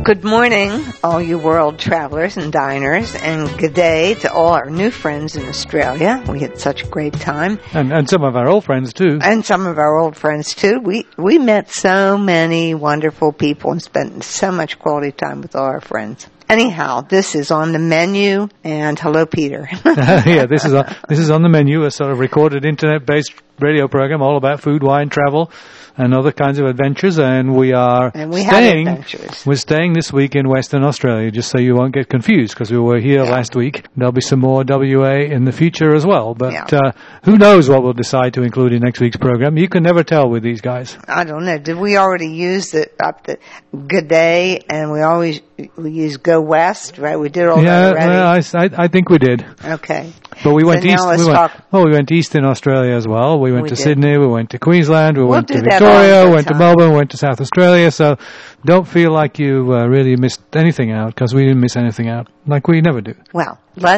Good morning, all you world travelers and diners, and good day to all our new friends in Australia. We had such a great time. And some of our old friends, too. And some of our old friends, too. We met so many wonderful people and spent so much quality time with all our friends. Anyhow, this is on the menu, and hello, Peter. Yeah, this is on the menu, a sort of recorded internet-based radio program all about food, wine, travel, and other kinds of adventures, and we're staying this week in Western Australia, just so you won't get confused, because we were here last week. There'll be some more WA in the future as well, but who knows what we'll decide to include in next week's program. You can never tell with these guys. I don't know. Did we already use the good day, and we use go west, right? We did all that already. Yeah, I think we did. Okay. But we went east. We went east in Australia as well. We went to Sydney, we went to Queensland, we went to Victoria, went to Melbourne, went to South Australia. So don't feel like you really missed anything out, because we didn't miss anything out, like we never do. Well,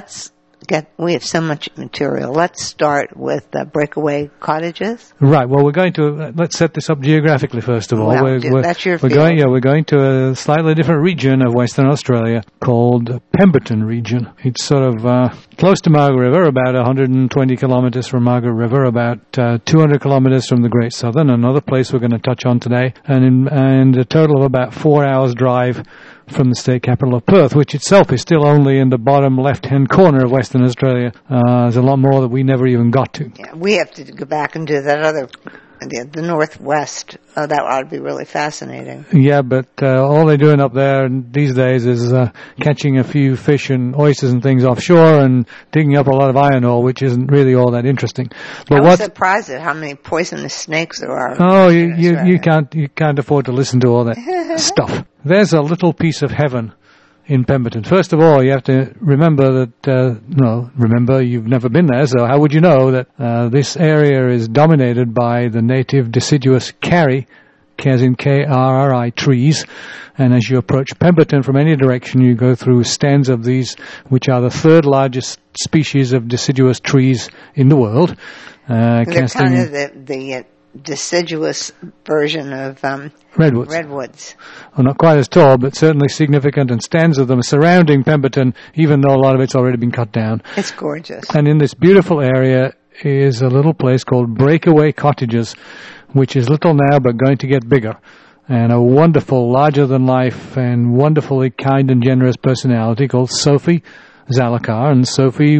we have so much material. Let's start with breakaway cottages. Right. Well, we're going to let's set this up geographically first of all. That's your field. We're going to a slightly different region of Western Australia called Pemberton region. It's sort of close to Margaret River, about 120 kilometers from Margaret River, about 200 kilometers from the Great Southern. Another place we're going to touch on today, and a total of about 4 hours drive from the state capital of Perth, which itself is still only in the bottom left-hand corner of Western Australia. There's a lot more that we never even got to. Yeah, we have to go back and do that other, the northwest. That ought to be really fascinating. Yeah, but all they're doing up there these days is catching a few fish and oysters and things offshore and digging up a lot of iron ore, which isn't really all that interesting. But I was surprised at how many poisonous snakes there are. Oh, you can't afford to listen to all that stuff. There's a little piece of heaven in Pemberton. First of all, you have to remember that, you've never been there, so how would you know that this area is dominated by the native deciduous karri, as in K-R-R-I, trees, and as you approach Pemberton from any direction, you go through stands of these, which are the third largest species of deciduous trees in the world. They're kind of the deciduous version of redwoods. Well, not quite as tall, but certainly significant, and stands of them surrounding Pemberton, even though a lot of it's already been cut down. It's gorgeous. And in this beautiful area is a little place called Breakaway Cottages, which is little now but going to get bigger. And a wonderful, larger-than-life and wonderfully kind and generous personality called Sophie Zalakar. And Sophie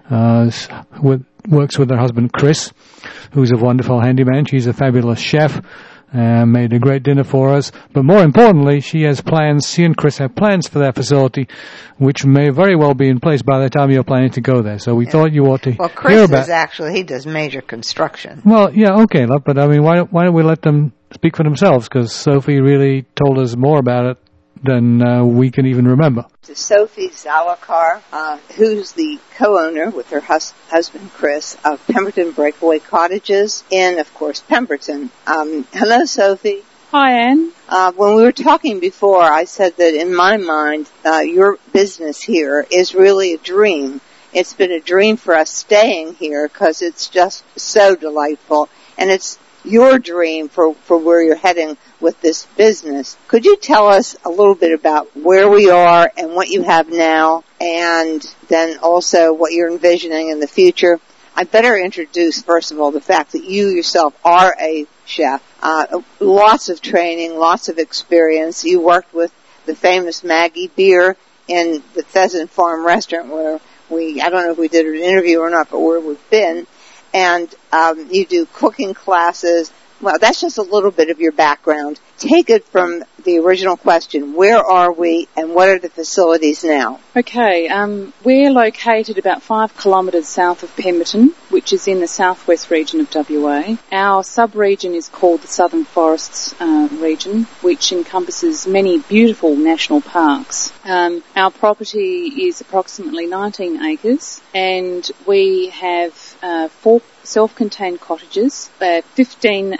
works with her husband Chris, who's a wonderful handyman. She's a fabulous chef, made a great dinner for us. But more importantly, she and Chris have plans for their facility, which may very well be in place by the time you're planning to go there. So we thought you ought to hear about... Well, Chris he does major construction. Well, yeah, okay, but I mean, why don't we let them speak for themselves? Because Sophie really told us more about it than we can even remember. Sophie Zalakar, who's the co-owner with her husband Chris of Pemberton Breakaway Cottages in, of course, Pemberton. Hello, Sophie. Hi, Anne. When we were talking before, I said that in my mind, your business here is really a dream. It's been a dream for us staying here because it's just so delightful, and it's your dream for where you're heading with this business. Could you tell us a little bit about where we are and what you have now, and then also what you're envisioning in the future? I better introduce, first of all, the fact that you yourself are a chef. Lots of training, lots of experience. You worked with the famous Maggie Beer in the Pheasant Farm restaurant where I don't know if we did an interview or not, but where we've been. And you do cooking classes. Well, that's just a little bit of your background. Take it from the original question. Where are we and what are the facilities now? Okay, we're located about 5 kilometres south of Pemberton, which is in the southwest region of WA. Our sub-region is called the Southern Forests region, which encompasses many beautiful national parks. Our property is approximately 19 acres, and we have 4 self-contained cottages, 16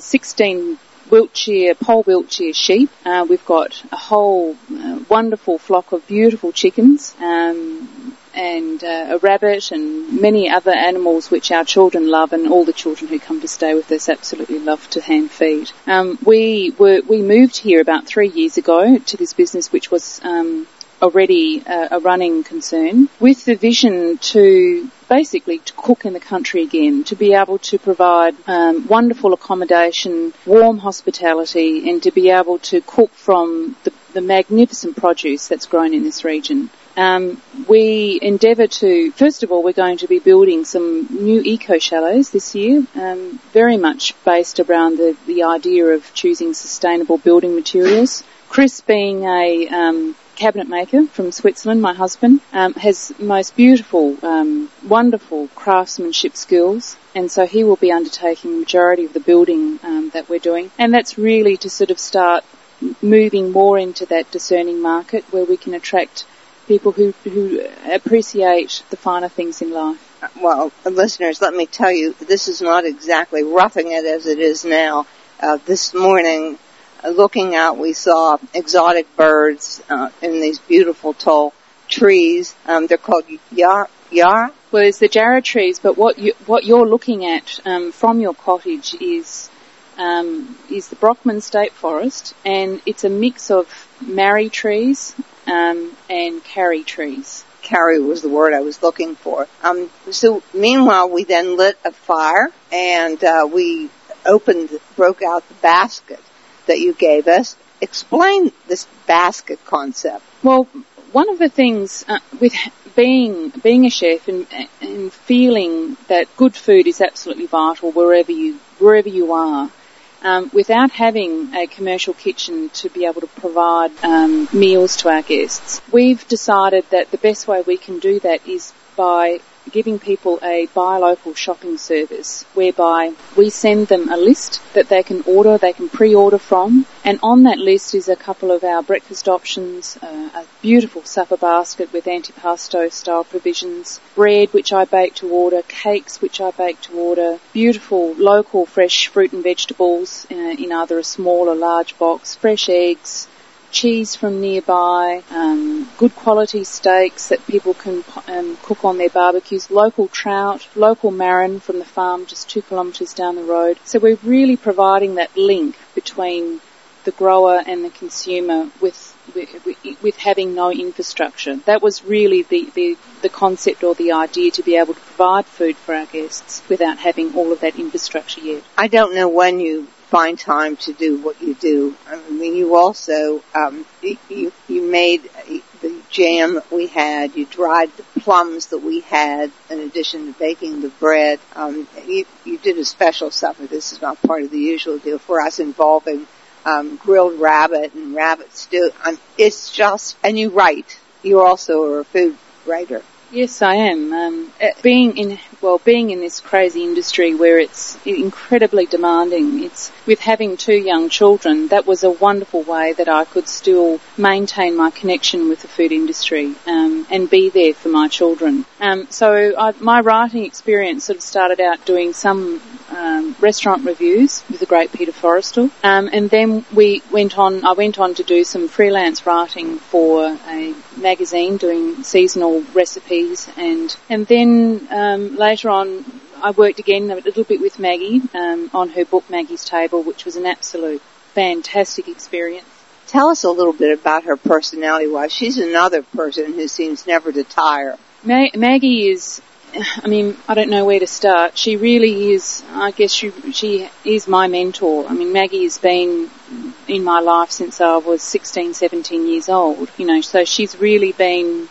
pole Wiltshire sheep. We've got a whole wonderful flock of beautiful chickens. and a rabbit and many other animals which our children love, and all the children who come to stay with us absolutely love to hand feed. We moved here about 3 years ago to this business, which was already a running concern, with the vision to basically to cook in the country again, to be able to provide wonderful accommodation, warm hospitality, and to be able to cook from the magnificent produce that's grown in this region. We endeavour to, first of all, we're going to be building some new eco-chalets this year, very much based around the idea of choosing sustainable building materials. Chris, being a cabinet maker from Switzerland, my husband, has most beautiful, wonderful craftsmanship skills, and so he will be undertaking the majority of the building that we're doing. And that's really to sort of start moving more into that discerning market where we can attract people who appreciate the finer things in life. Well, listeners, let me tell you, this is not exactly roughing it as it is now. This morning, looking out, we saw exotic birds in these beautiful tall trees. They're called yarra. Well, it's the jarrah trees, but what you're looking at from your cottage is the Brockman State Forest, and it's a mix of marri trees and karri trees. Karri was the word I was looking for. So meanwhile, we then lit a fire, and we broke out the basket that you gave us. Explain this basket concept. Well, one of the things with being a chef and feeling that good food is absolutely vital wherever you are, without having a commercial kitchen to be able to provide meals to our guests, we've decided that the best way we can do that is by giving people a buy local shopping service, whereby we send them a list that they can pre-order from, and on that list is a couple of our breakfast options, a beautiful supper basket with antipasto style provisions, bread which I bake to order, cakes which I bake to order, beautiful local fresh fruit and vegetables in either a small or large box, fresh eggs, cheese from nearby, good quality steaks that people can cook on their barbecues, local trout, local marron from the farm just 2 kilometres down the road. So we're really providing that link between the grower and the consumer with having no infrastructure. That was really the concept or the idea, to be able to provide food for our guests without having all of that infrastructure yet. I don't know when you find time to do what you do. I mean, you also, you made the jam that we had, you dried the plums that we had, in addition to baking the bread. You did a special supper. This is not part of the usual deal for us, involving grilled rabbit and rabbit stew. It's just, and you write. You also are a food writer. Yes, I am. Being in this crazy industry where it's incredibly demanding, it's with having 2 young children, that was a wonderful way that I could still maintain my connection with the food industry and be there for my children. So my writing experience sort of started out doing some restaurant reviews with the great Peter Forrestal, and then I went on to do some freelance writing for a magazine doing seasonal recipes, and then later on I worked again a little bit with Maggie on her book Maggie's Table, which was an absolute fantastic experience. Tell us a little bit about her personality-wise. She's another person who seems never to tire. Maggie is, I don't know where to start. She really is, I guess she is my mentor. Maggie has been in my life since I was 16, 17 years old, so she's really been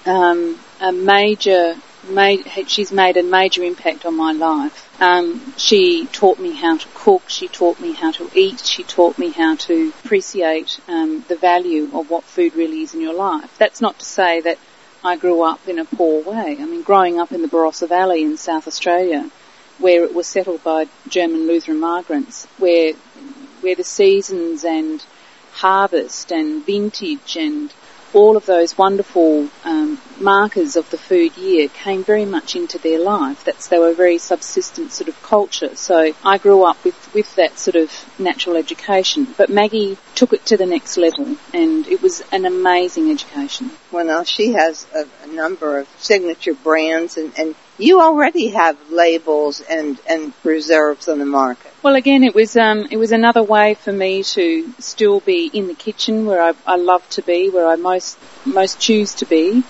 she's made a major impact on my life. She taught me how to cook, she taught me how to eat, she taught me how to appreciate the value of what food really is in your life. That's not to say that I grew up in a poor way. Growing up in the Barossa Valley in South Australia, where it was settled by German Lutheran migrants, where the seasons and harvest and vintage and all of those wonderful markers of the food year came very much into their life. They were a very subsistent sort of culture. So I grew up with that sort of natural education. But Maggie took it to the next level, and it was an amazing education. Well, now she has a number of signature brands, and you already have labels and preserves on the market. Well, again, it was another way for me to still be in the kitchen where I love to be, where I most choose to be.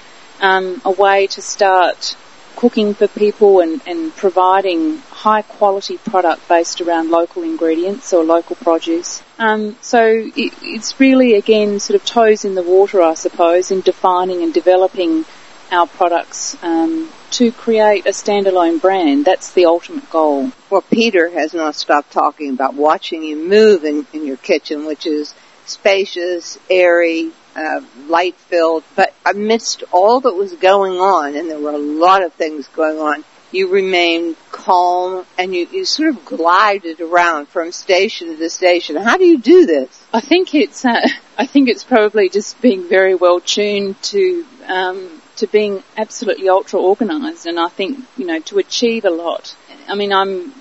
A way to start cooking for people and providing high quality product based around local ingredients or local produce. So it's really, again, sort of toes in the water, I suppose, in defining and developing our products to create a standalone brand. That's the ultimate goal. Well, Peter has not stopped talking about watching you move in your kitchen, which is spacious, airy, light-filled. But amidst all that was going on, and there were a lot of things going on, you remained calm and you sort of glided around from station to station. How do you do this? I think it's probably just being very well tuned to being absolutely ultra organised, and I think, to achieve a lot. I mean,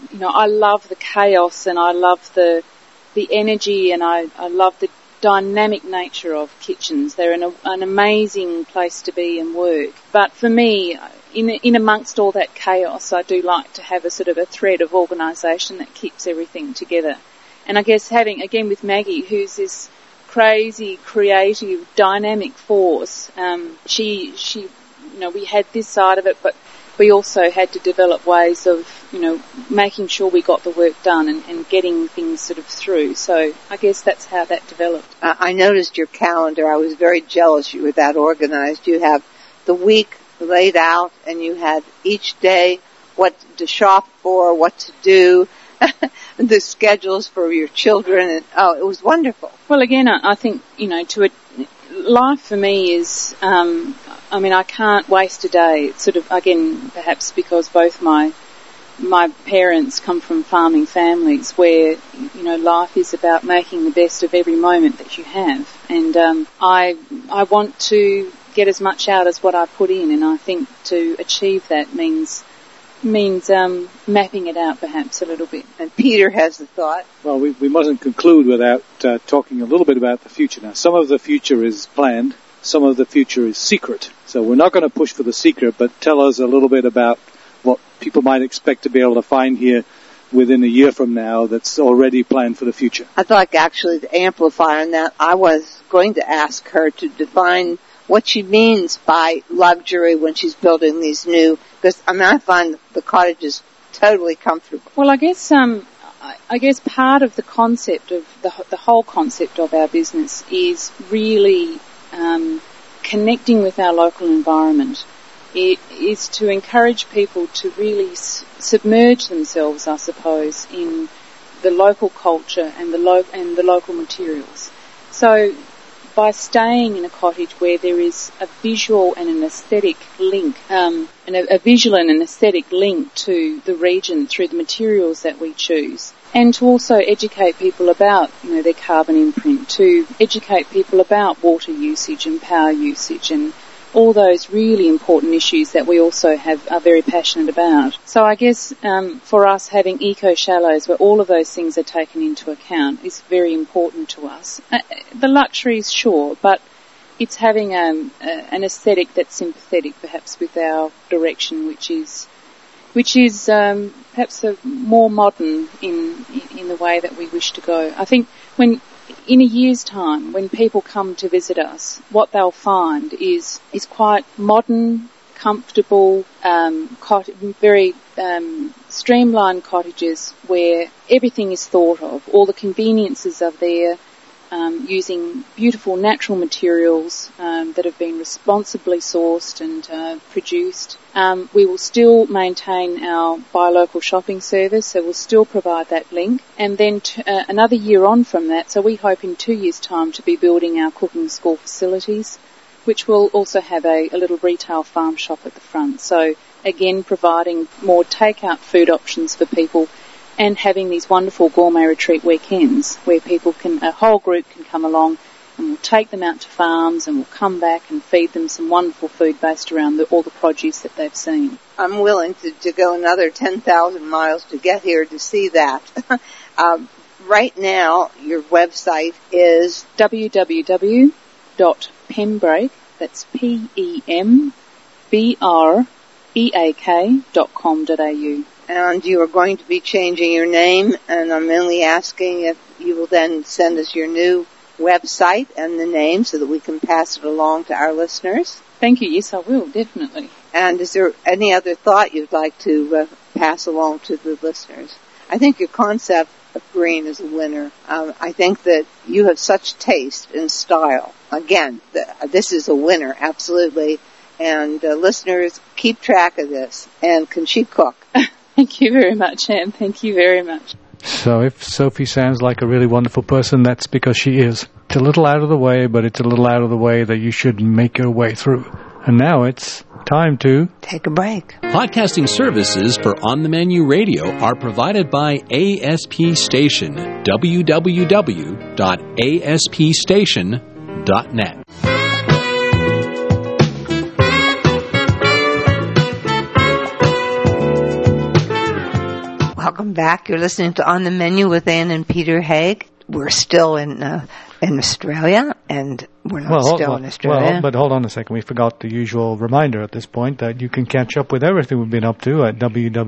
I love the chaos, and I love the energy, and I love the dynamic nature of kitchens. They're an amazing place to be and work. But for me, in amongst all that chaos, I do like to have a sort of a thread of organisation that keeps everything together. And I guess having, again, with Maggie, who's this crazy, creative, dynamic force, she, we had this side of it, but we also had to develop ways of, making sure we got the work done and getting things sort of through. So I guess that's how that developed. I noticed your calendar. I was very jealous you were that organized. You have the week laid out, and you had each day what to shop for, what to do, the schedules for your children, and it was wonderful. Well, again, I think, life for me is, I can't waste a day. It's sort of, again, perhaps because both my parents come from farming families where, life is about making the best of every moment that you have. And I want to get as much out as what I put in, and I think to achieve that means mapping it out perhaps a little bit. And Peter has the thought. Well, we mustn't conclude without talking a little bit about the future. Now, some of the future is planned, some of the future is secret. So we're not going to push for the secret, but tell us a little bit about what people might expect to be able to find here within a year from now that's already planned for the future. I'd like actually to amplify on that. I was going to ask her to define what she means by luxury when she's building these new, because I find the cottages totally comfortable. Well, I guess part of the concept of the whole concept of our business is really connecting with our local environment. It is to encourage people to really submerge themselves, I suppose, in the local culture and the local materials. So by staying in a cottage where there is a visual and an aesthetic link, and a visual and an aesthetic link to the region through the materials that we choose, and to also educate people about, their carbon imprint, to educate people about water usage and power usage and all those really important issues that we also are very passionate about. So I guess for us, having eco-shallows where all of those things are taken into account is very important to us. The luxuries, sure, but it's having an aesthetic that's sympathetic perhaps with our direction, which is perhaps more modern in the way that we wish to go. I think in a year's time, when people come to visit us, what they'll find is quite modern, comfortable, very streamlined cottages where everything is thought of. All the conveniences are there, using beautiful natural materials that have been responsibly sourced and produced. We will still maintain our buy local shopping service, so we'll still provide that link. And then another year on from that, so we hope in 2 years' time to be building our cooking school facilities, which will also have a little retail farm shop at the front. So again, providing more take-out food options for people and having these wonderful gourmet retreat weekends where a whole group can come along and we'll take them out to farms and we'll come back and feed them some wonderful food based around all the produce that they've seen. I'm willing to go another 10,000 miles to get here to see that. Right now, your website is www.pembreak, that's PEMBREAK.com.au. And you are going to be changing your name, and I'm only asking if you will then send us your new website and the name so that we can pass it along to our listeners. Thank you. Yes, I will, definitely. And is there any other thought you'd like to pass along to the listeners? I think your concept of green is a winner. I think that you have such taste and style. Again, this is a winner, absolutely. And listeners, keep track of this. And can she cook? Thank you very much, Anne. Thank you very much. So if Sophie sounds like a really wonderful person, that's because she is. It's a little out of the way, but it's a little out of the way that you should make your way through. And now it's time to take a break. Podcasting services for On the Menu Radio are provided by ASP Station, www.aspstation.net. Welcome back. You're listening to On the Menu with Ann and Peter Haig. We're still in Australia, and we're not in Australia. Well, but hold on a second. We forgot the usual reminder at this point that you can catch up with everything we've been up to at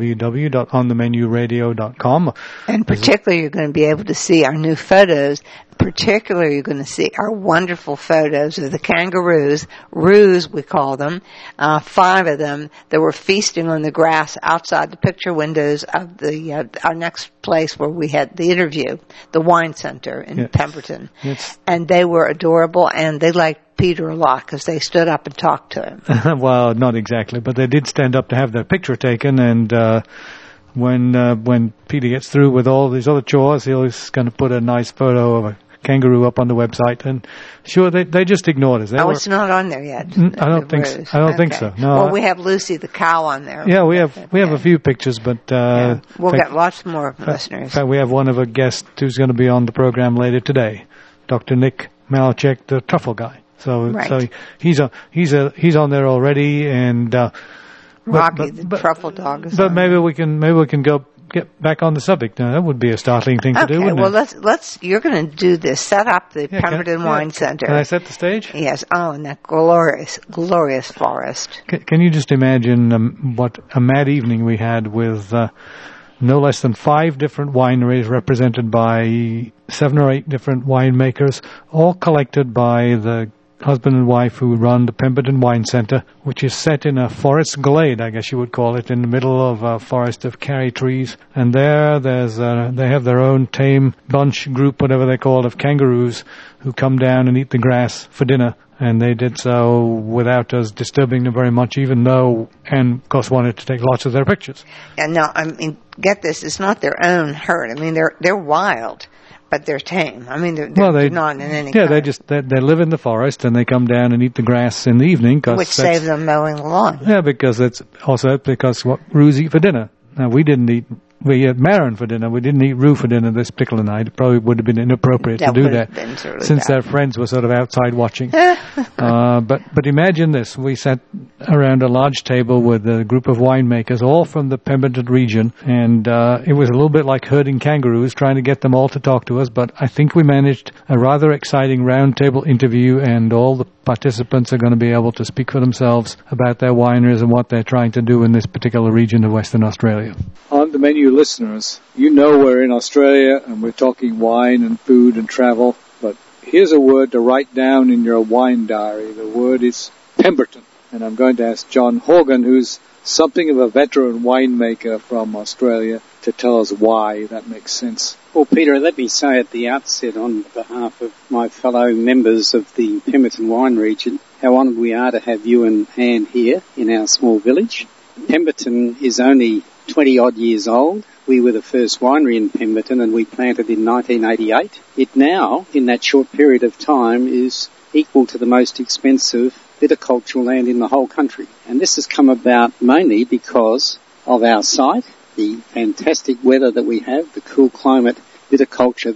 www.onthemenuradio.com. And particularly, you're going to be able to see our new photos. Particularly, you're going to see our wonderful photos of the kangaroos, roos we call them, 5 of them that were feasting on the grass outside the picture windows of the our next place where we had the interview, the wine center in Pemberton. Yes. And they were adorable, and they liked Peter a lot because they stood up and talked to him. Well, not exactly, but they did stand up to have their picture taken, and when Peter gets through with all these other chores, he's going to put a nice photo of a kangaroo up on the website, and sure, they just ignored us. It's not on there yet. I don't think so. Think so. No. Well, we have Lucy the cow on there. Yeah, we have a few pictures, but we'll get lots more listeners. In fact, we have one of a guest who's going to be on the program later today, Dr. Nick Malachek, the truffle guy. So he's on there already, and Rocky the truffle dog is but maybe we can get back on the subject. Now, that would be a startling thing to do, wouldn't it? Let's you're going to do this. Set up the Pemberton Wine Center. Can I set the stage? Yes. Oh, in that glorious forest. Can you just imagine what a mad evening we had with no less than 5 different wineries represented by 7 or 8 different winemakers, all collected by the husband and wife who run the Pemberton Wine Center, which is set in a forest glade, I guess you would call it, in the middle of a forest of carry trees. And they have their own tame bunch group, whatever they call it, of kangaroos who come down and eat the grass for dinner. And they did so without us disturbing them very much, even though, and of course, wanted to take lots of their pictures. And now, I mean, get this, it's not their own herd. I mean, they're wild. But they're tame. I mean, they're not in any kind. They live in the forest, and they come down and eat the grass in the evening. Which saves them mowing the lawn. Yeah, because it's also because what roos eat for dinner. Now, we had marron for dinner. We didn't eat roo for dinner this particular night. It probably would have been inappropriate to do that since their friends were sort of outside watching. But imagine this. We sat around a large table with a group of winemakers, all from the Pemberton region, and it was a little bit like herding kangaroos, trying to get them all to talk to us, but I think we managed a rather exciting roundtable interview, and all the participants are going to be able to speak for themselves about their wineries and what they're trying to do in this particular region of Western Australia. On the Menu listeners, you know we're in Australia and we're talking wine and food and travel, but here's a word to write down in your wine diary. The word is Pemberton. And I'm going to ask John Horgan, who's something of a veteran winemaker from Australia, to tell us why that makes sense. Well, Peter, let me say at the outset on behalf of my fellow members of the Pemberton wine region how honoured we are to have you and Anne here in our small village. Pemberton is only 20-odd years old. We were the first winery in Pemberton, and we planted in 1988. It now, in that short period of time, is equal to the most expensive viticultural land in the whole country. And this has come about mainly because of our site, the fantastic weather that we have, the cool climate viticulture that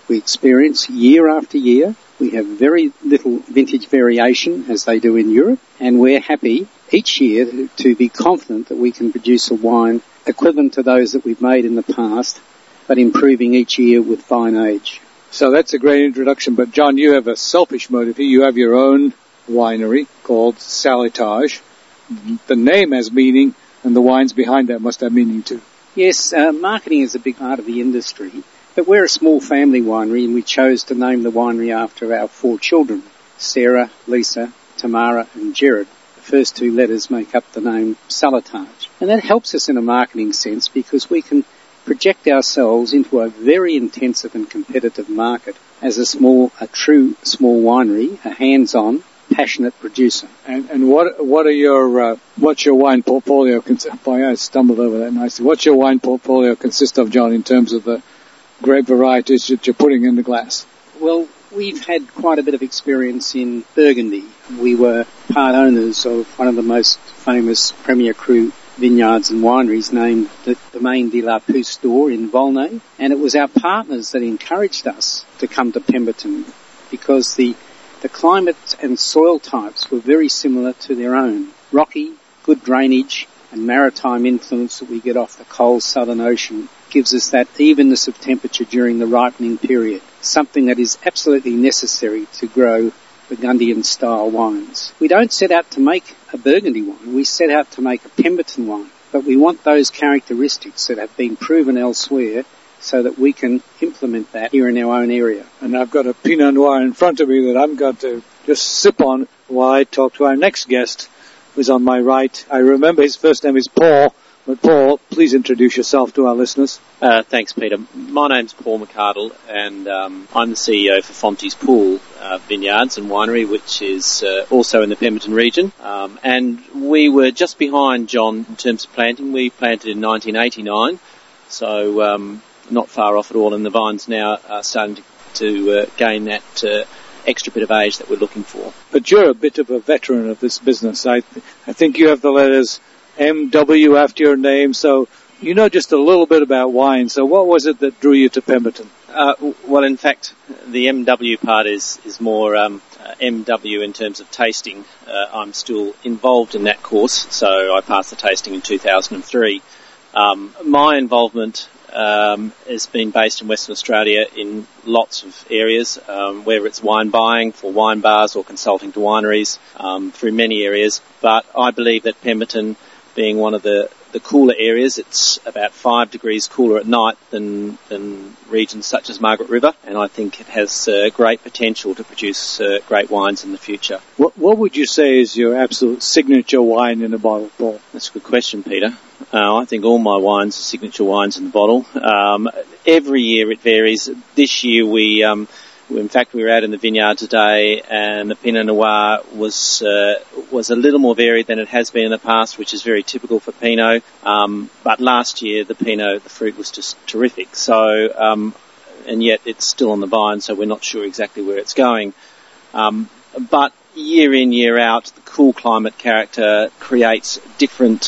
we experience year after year. We have very little vintage variation as they do in Europe, and we're happy each year to be confident that we can produce a wine equivalent to those that we've made in the past, but improving each year with vine age. So that's a great introduction, but John, you have a selfish motive here. You have your own winery called Salitage. The name has meaning, and the wines behind that must have meaning too. Yes, marketing is a big part of the industry, but we're a small family winery, and we chose to name the winery after our 4 children, Sarah, Lisa, Tamara and Jared. The first 2 letters make up the name Salitage. And that helps us in a marketing sense because we can project ourselves into a very intensive and competitive market as a true small winery, a hands-on, passionate producer. And what are your what's your wine portfolio consist? Boy, I stumbled over that nicely. What's your wine portfolio consist of, John, in terms of the grape varieties that you're putting in the glass? Well, we've had quite a bit of experience in Burgundy. We were part owners of one of the most famous Premier Cru vineyards and wineries named the Domaine de la Pousse d'Or in Volnay, and it was our partners that encouraged us to come to Pemberton because the climate and soil types were very similar to their own. Rocky, good drainage and maritime influence that we get off the cold Southern Ocean gives us that evenness of temperature during the ripening period, something that is absolutely necessary to grow Burgundian-style wines. We don't set out to make a Burgundy wine, we set out to make a Pemberton wine, but we want those characteristics that have been proven elsewhere so that we can implement that here in our own area. And I've got a Pinot Noir in front of me that I'm going to just sip on while I talk to our next guest, who's on my right. I remember his first name is Paul, but Paul, please introduce yourself to our listeners. Thanks, Peter. My name's Paul McArdle, and I'm the CEO for Fonty's Pool Vineyards and Winery, which is also in the Pemberton region. And we were just behind John in terms of planting. We planted in 1989, so not far off at all, and the vines now are starting to gain that extra bit of age that we're looking for. But you're a bit of a veteran of this business. I think you have the letters MW after your name, so you know just a little bit about wine. So what was it that drew you to Pemberton? Well, in fact, the MW part is more MW in terms of tasting. I'm still involved in that course, so I passed the tasting in 2003. My involvement has been based in Western Australia in lots of areas, whether it's wine buying for wine bars or consulting to wineries, through many areas. But I believe that Pemberton, being one of the cooler areas, it's about 5 degrees cooler at night than regions such as Margaret River, and I think it has great potential to produce great wines in the future. What would you say is your absolute signature wine in a bottle, Paul? That's a good question, Peter. I think all my wines are signature wines in the bottle. Every year it varies. This year we were out in the vineyard today, and the Pinot Noir was a little more varied than it has been in the past, which is very typical for Pinot. But last year the Pinot, the fruit was just terrific. So, and yet it's still on the vine, so we're not sure exactly where it's going. But year in, year out, the cool climate character creates different,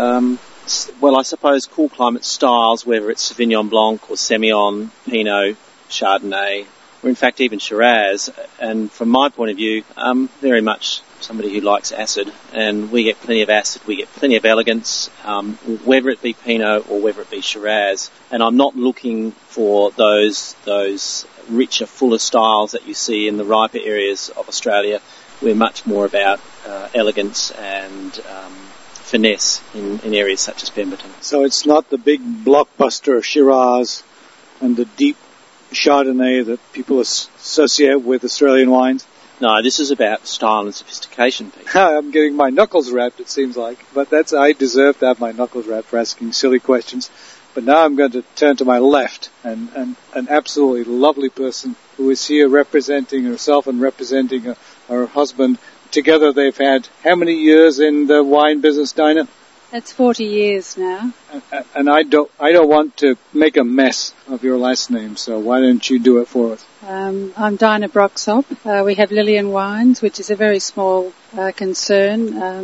I suppose cool climate styles, whether it's Sauvignon Blanc or Semillon, Pinot, Chardonnay, or in fact even Shiraz. And from my point of view, very much somebody who likes acid, and we get plenty of acid, we get plenty of elegance, whether it be Pinot or whether it be Shiraz. And I'm not looking for those richer, fuller styles that you see in the riper areas of Australia. We're much more about elegance and finesse in areas such as Pemberton. So it's not the big blockbuster Shiraz and the deep Chardonnay that people associate with Australian wines? No, this is about style and sophistication, Pete. I'm getting my knuckles wrapped, it seems like. But I deserve to have my knuckles wrapped for asking silly questions. But now I'm going to turn to my left, and an absolutely lovely person who is here representing herself and representing her husband. Together they've had how many years in the wine business, Dinah? That's 40 years now. And I don't want to make a mess of your last name, so why don't you do it for us? I'm Dinah Broxop. We have Lillian Wines, which is a very small concern.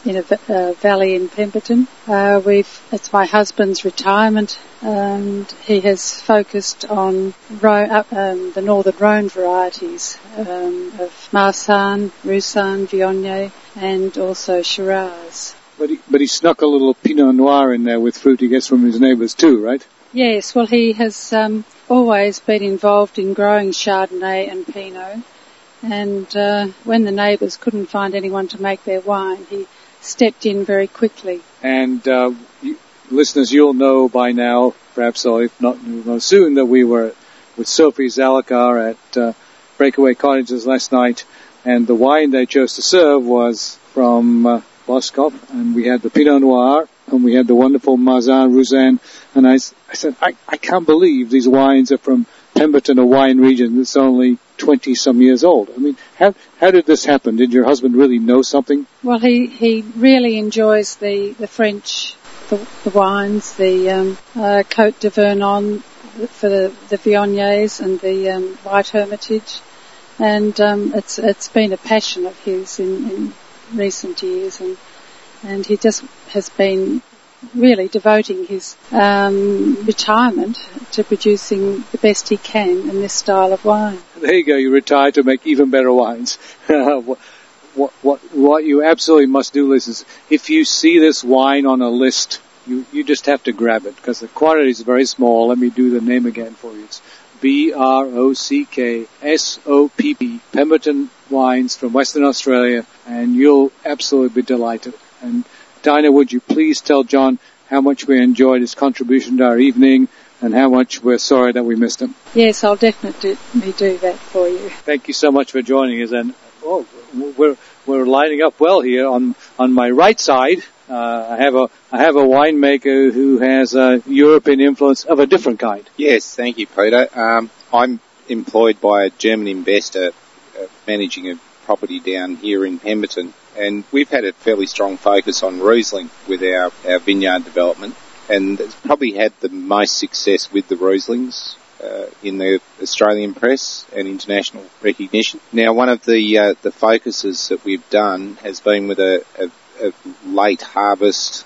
in a valley in Pemberton. It's my husband's retirement, and he has focused on the Northern Rhone varieties of Marsanne, Roussanne, Viognier, and also Shiraz. But he snuck a little Pinot Noir in there with fruit he gets from his neighbours too, right? Yes, well, he has always been involved in growing Chardonnay and Pinot, and when the neighbours couldn't find anyone to make their wine, he stepped in very quickly. And listeners, you'll know by now, perhaps, or if not soon, that we were with Sophie Zalakar at Breakaway Cottages last night, and the wine they chose to serve was from Boskop, and we had the Pinot Noir, and we had the wonderful Marsanne, Roussanne, and I said, I can't believe these wines are from Pemberton, a wine region that's only 20-some years old. I mean, how did this happen? Did your husband really know something? Well, he really enjoys the French, the wines, the Côte de Vernon for the Viogniers and the White Hermitage, and it's been a passion of his in recent years, and he just has been really devoting his retirement to producing the best he can in this style of wine. There you go. You retired to make even better wines. What you absolutely must do, listeners, if you see this wine on a list, you just have to grab it because the quantity is very small. Let me do the name again for you. It's BROCKSOPP, Pemberton Wines from Western Australia, and you'll absolutely be delighted. And Dinah, would you please tell John how much we enjoyed his contribution to our evening and how much we're sorry that we missed him? Yes, I'll definitely do that for you. Thank you so much for joining us. And we're lining up well here. On my right side, I have a winemaker who has a European influence of a different kind. Yes, thank you, Peter. I'm employed by a German investor managing a property down here in Pemberton, and we've had a fairly strong focus on Riesling with our vineyard development, and it's probably had the most success with the Rieslings in the Australian press and international recognition. Now, one of the focuses that we've done has been with a late harvest,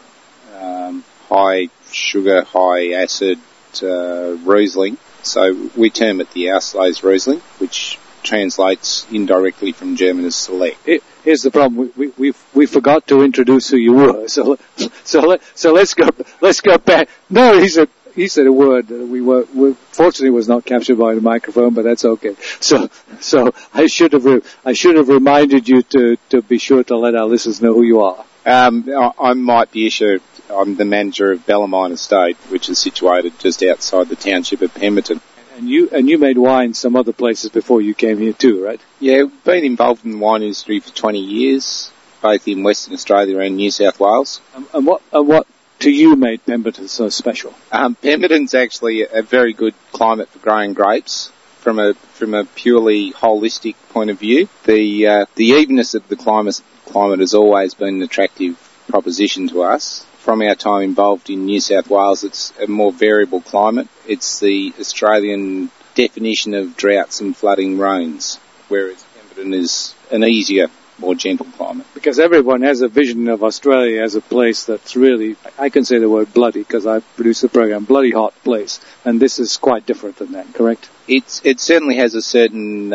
high sugar, high acid Riesling. So we term it the Auslese Riesling, which translates indirectly from German as select. Here's the problem: we forgot to introduce who you were. So let's go back. No, he said a word that we fortunately was not captured by the microphone, but that's okay. So I should have reminded you to be sure to let our listeners know who you are. I'm Mike Biescher. I'm the manager of Bellarmine Estate, which is situated just outside the township of Pemberton. And you made wine some other places before you came here too, right? Yeah, we've been involved in the wine industry for 20 years, both in Western Australia and New South Wales. And what to you made Pemberton so special? Pemberton's actually a very good climate for growing grapes from a purely holistic point of view. The evenness of the climate has always been an attractive proposition to us. From our time involved in New South Wales, it's a more variable climate. It's the Australian definition of droughts and flooding rains, whereas Pemberton is an easier, more gentle climate. Because everyone has a vision of Australia as a place that's really, I can say the word bloody because I produce the program, bloody hot place. And this is quite different than that, correct? It certainly has a certain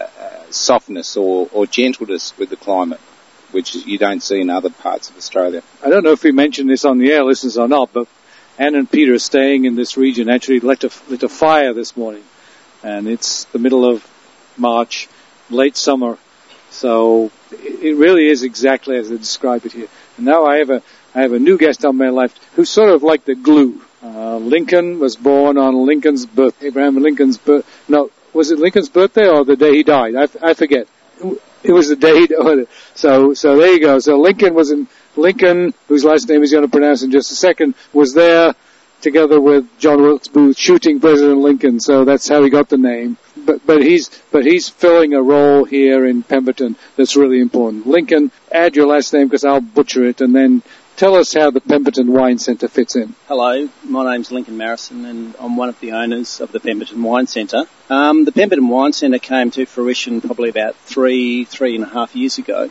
softness or gentleness with the climate, which you don't see in other parts of Australia. I don't know if we mentioned this on the air, listeners, or not, but Anne and Peter are staying in this region actually lit a fire this morning. And it's the middle of March, late summer. So it really is exactly as I describe it here. And now I have a new guest on my left who's sort of like the glue. Lincoln was born on Lincoln's birth, Abraham Lincoln's birth. No, was it Lincoln's birthday or the day he died? I forget. It was the day he died. So there you go. So Lincoln, whose last name he's going to pronounce in just a second, was there together with John Wilkes Booth shooting President Lincoln. So that's how he got the name. But he's filling a role here in Pemberton that's really important. Lincoln, add your last name because I'll butcher it, and then tell us how the Pemberton Wine Centre fits in. Hello, my name's Lincoln Marrison and I'm one of the owners of the Pemberton Wine Centre. The Pemberton Wine Centre came to fruition probably about three and a half years ago.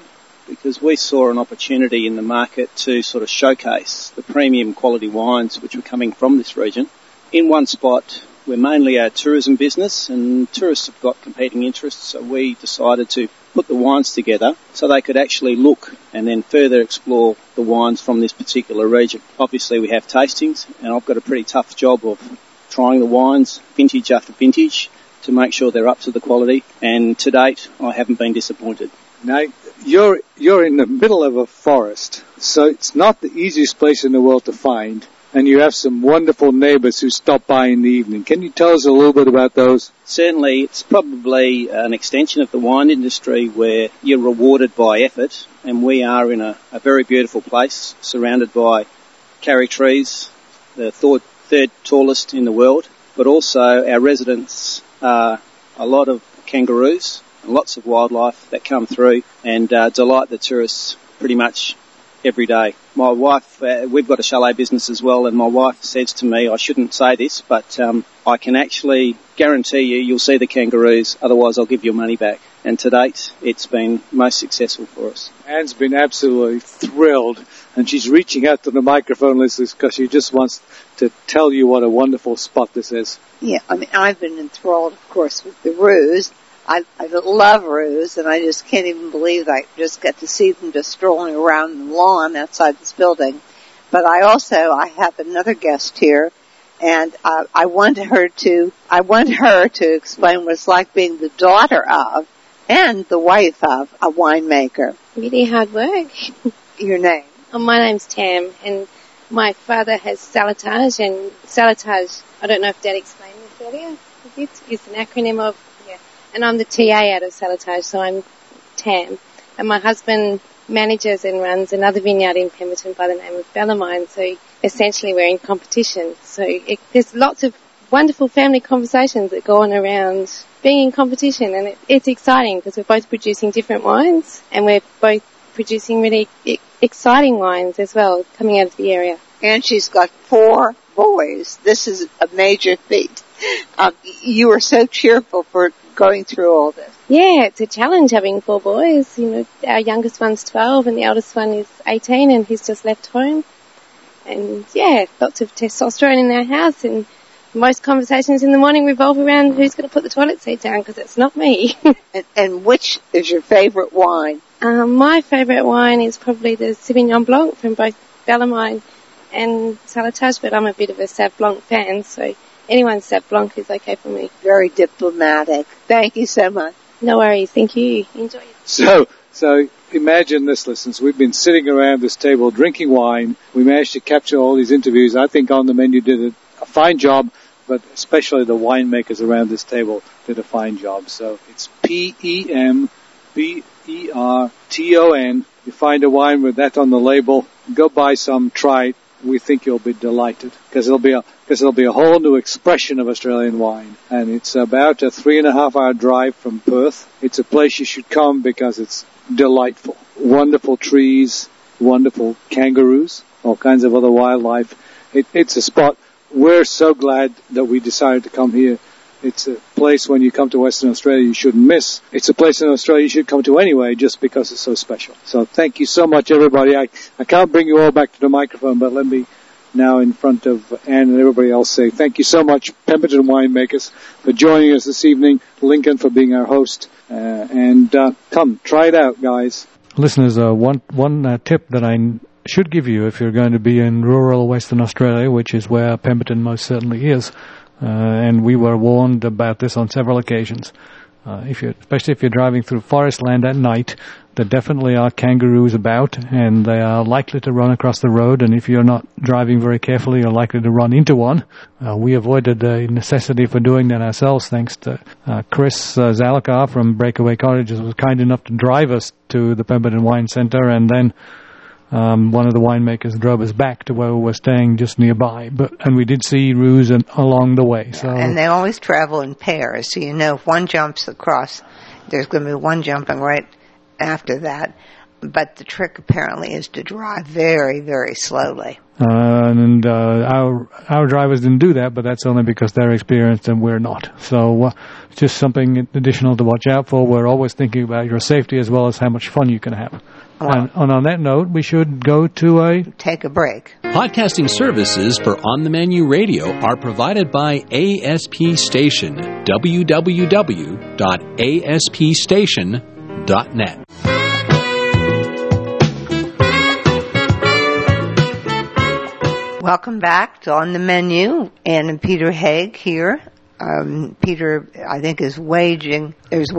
because we saw an opportunity in the market to sort of showcase the premium quality wines which were coming from this region. In one spot, we're mainly a tourism business, and tourists have got competing interests, so we decided to put the wines together so they could actually look and then further explore the wines from this particular region. Obviously we have tastings, and I've got a pretty tough job of trying the wines vintage after vintage to make sure they're up to the quality, and to date I haven't been disappointed. Now, you're in the middle of a forest, so it's not the easiest place in the world to find, and you have some wonderful neighbours who stop by in the evening. Can you tell us a little bit about those? Certainly, it's probably an extension of the wine industry where you're rewarded by effort, and we are in a very beautiful place surrounded by karri trees, the third tallest in the world, but also our residents are a lot of kangaroos and lots of wildlife that come through and delight the tourists pretty much every day. My wife, we've got a chalet business as well, and my wife says to me, I shouldn't say this, but I can actually guarantee you'll see the kangaroos, otherwise I'll give your money back. And to date, it's been most successful for us. Anne's been absolutely thrilled, and she's reaching out to the microphone listeners because she just wants to tell you what a wonderful spot this is. Yeah, I mean, I've been enthralled, of course, with the roos. I love roos, and I just can't even believe I just get to see them just strolling around the lawn outside this building. But I have another guest here, and I want her to explain what it's like being the daughter of and the wife of a winemaker. Really hard work. Your name? Oh, my name's Tam, and my father has Saletage, and Saletage, I don't know if Dad explained this earlier, it's an acronym of, and I'm the TA out of Saletage, so I'm Tam. And my husband manages and runs another vineyard in Pemberton by the name of Bellarmine, so essentially we're in competition. So there's lots of wonderful family conversations that go on around being in competition, and it's exciting because we're both producing different wines, and we're both producing really exciting wines as well coming out of the area. And she's got 4 boys. This is a major feat. You were so cheerful for going through all this. Yeah, it's a challenge having 4 boys. You know, our youngest one's 12 and the eldest one is 18, and he's just left home. And yeah, lots of testosterone in our house, and most conversations in the morning revolve around who's going to put the toilet seat down, because it's not me. and which is your favourite wine? My favourite wine is probably the Sauvignon Blanc from both Bellarmine and Saletage, but I'm a bit of a Sauv Blanc fan, so anyone's Sauv Blanc is okay for me. Very diplomatic. Thank you so much. No worries. Thank you. Enjoy it. So imagine this, listeners. We've been sitting around this table drinking wine. We managed to capture all these interviews. I think On the Menu did a fine job, but especially the winemakers around this table did a fine job. So it's PEMBERTON. You find a wine with that on the label, go buy some, try it. We think you'll be delighted, because it'll be a whole new expression of Australian wine. And it's about a 3.5-hour drive from Perth. It's a place you should come because it's delightful. Wonderful trees, wonderful kangaroos, all kinds of other wildlife. It's a spot. We're so glad that we decided to come here. It's a place when you come to Western Australia you shouldn't miss. It's a place in Australia you should come to anyway, just because it's so special. So thank you so much, everybody. I can't bring you all back to the microphone, but let me now in front of Anne and everybody else say thank you so much, Pemberton winemakers, for joining us this evening, Lincoln for being our host, and come, try it out, guys. Listeners, one tip that I should give you if you're going to be in rural Western Australia, which is where Pemberton most certainly is, and we were warned about this on several occasions. Especially if you're driving through forest land at night, there definitely are kangaroos about, and they are likely to run across the road, and if you're not driving very carefully, you're likely to run into one. We avoided the necessity for doing that ourselves, thanks to Chris Zalakar from Breakaway Cottages, was kind enough to drive us to the Pemberton Wine Centre, and then one of the winemakers drove us back to where we were staying just nearby, and we did see roos along the way. So, and they always travel in pairs, so you know if one jumps across, there's going to be one jumping right after that. But the trick apparently is to drive very, very slowly. Our drivers didn't do that, but that's only because they're experienced and we're not. So just something additional to watch out for. We're always thinking about your safety as well as how much fun you can have. And on that note, we should go to take a break. Podcasting services for On the Menu Radio are provided by ASP Station, www.aspstation.net. Welcome back to On the Menu, Ann and Peter Haig here. Peter, I think, is wagering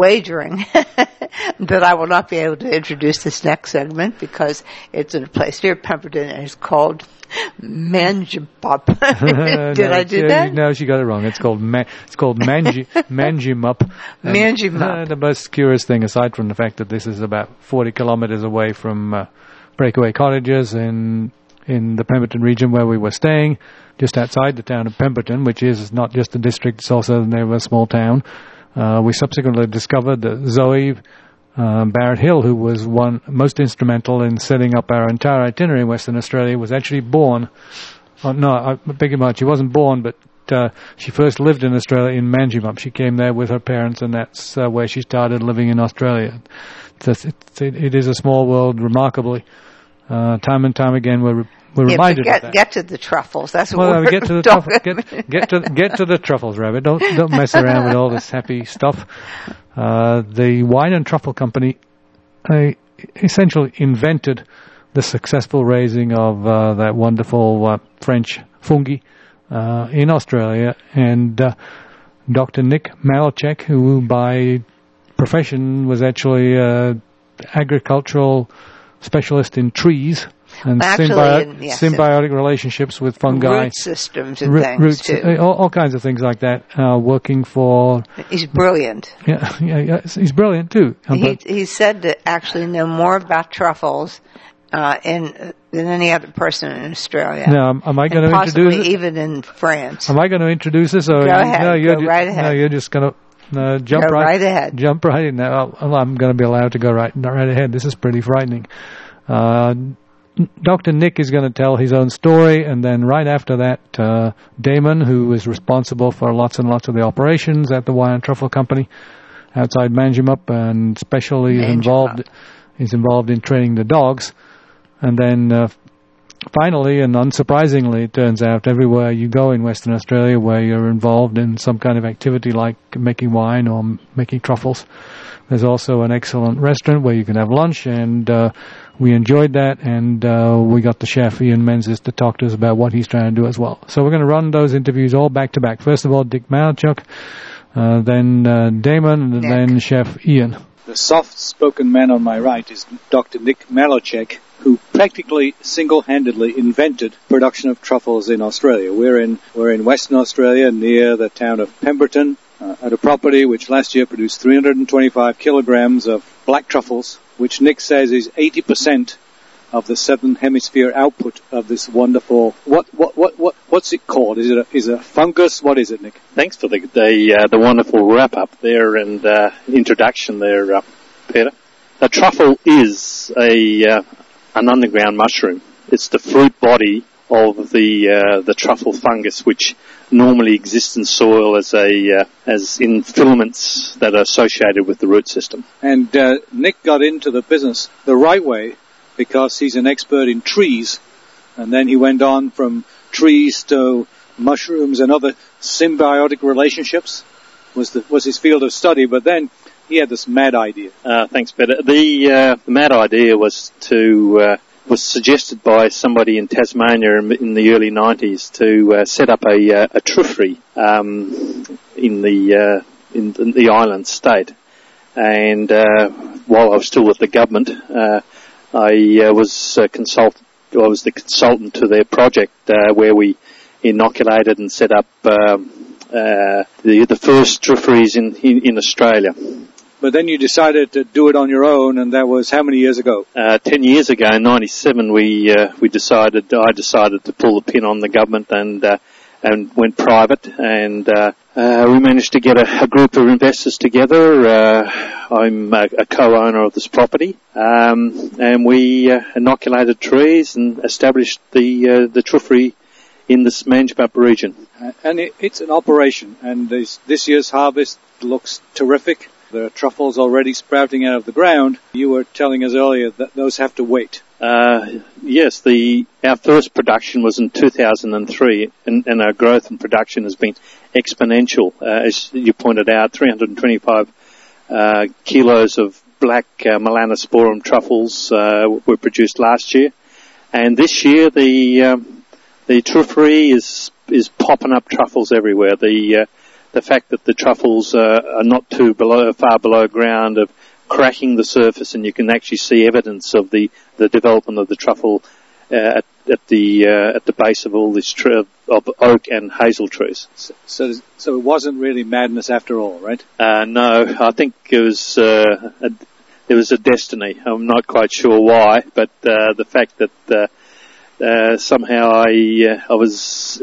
that I will not be able to introduce this next segment because it's in a place near Pemberton and it's called Manjimup. Did I do that? No, she got it wrong. It's called Manjimup. Manjimup. The most curious thing, aside from the fact that this is about 40 kilometers away from Breakaway Cottages in the Pemberton region where we were staying, just outside the town of Pemberton, which is not just a district, it's also the name of a small town. We subsequently discovered that Zoe Barrett Hill, who was most instrumental in setting up our entire itinerary in Western Australia, was actually born. I beg your pardon, she wasn't born, but she first lived in Australia in Manjimup. She came there with her parents, and that's where she started living in Australia. It is a small world, remarkably. Time and time again, we're reminded of that. Get to the truffles. That's what we're get to the truffles. Get to the truffles, Rabbit. Don't mess around with all this happy stuff. The Wine and Truffle Company essentially invented the successful raising of that wonderful French fungi in Australia, and Dr. Nick Malachek, who by profession was actually agricultural specialist in trees and symbiotic relationships with fungi, root systems and things too. All kinds of things like that. Working for, he's brilliant. Yeah, he's brilliant too. He's said to actually know more about truffles than any other person in Australia. Now, am I going to introduce it? Even in France. Am I going to introduce this? Or go ahead. Go right ahead. No, you're just going to. Jump right ahead. Jump right in. Now, I'm going to be allowed to go right ahead. This is pretty frightening. Dr. Nick is going to tell his own story, and then right after that, Damon, who is responsible for lots and lots of the operations at the Wine and Truffle Company outside Manjimup, and especially is involved in training the dogs. And then finally, and unsurprisingly, it turns out everywhere you go in Western Australia where you're involved in some kind of activity like making wine or making truffles, there's also an excellent restaurant where you can have lunch, and we enjoyed that, and we got the chef, Ian Menzies, to talk to us about what he's trying to do as well. So we're going to run those interviews all back to back. First of all, Dick Malachuk, then Damon, and then Chef Ian. The soft-spoken man on my right is Dr. Nick Malachek, who practically single-handedly invented production of truffles in Australia. We're in Western Australia near the town of Pemberton at a property which last year produced 325 kilograms of black truffles, which Nick says is 80% of the Southern Hemisphere output of this wonderful. What's it called? Is it a fungus? What is it, Nick? Thanks for the wonderful wrap up there and introduction there, Peter. A truffle is an underground mushroom. It's the fruit body of the truffle fungus, which normally exists in soil as in filaments that are associated with the root system. And Nick got into the business the right way because he's an expert in trees, and then he went on from trees to mushrooms and other symbiotic relationships was his field of study. But then he had this mad idea. Thanks, Peter. The mad idea was suggested by somebody in Tasmania in the early 90s to set up a truffery in the island state. And while I was still with the government, I was the consultant to their project where we inoculated and set up the first trufferys in Australia. But then you decided to do it on your own, and that was how many years ago? 10 years ago, in 97, I decided to pull the pin on the government and went private, and we managed to get a group of investors together. I'm a co-owner of this property, and we inoculated trees and established the truffery in this Manjimup region. And it's an operation, and this year's harvest looks terrific. There are truffles already sprouting out of the ground. You were telling us earlier that those have to wait. Yes, our first production was in 2003, and our growth in production has been exponential. As you pointed out, 325 kilos of black melanosporum truffles were produced last year, and this year the truffery is popping up truffles everywhere. The fact that the truffles are not too far below ground of cracking the surface, and you can actually see evidence of the development of the truffle at the base of all this of oak and hazel trees. So it wasn't really madness after all, right? No, I think it was there was a destiny. I'm not quite sure why, but the fact that somehow I was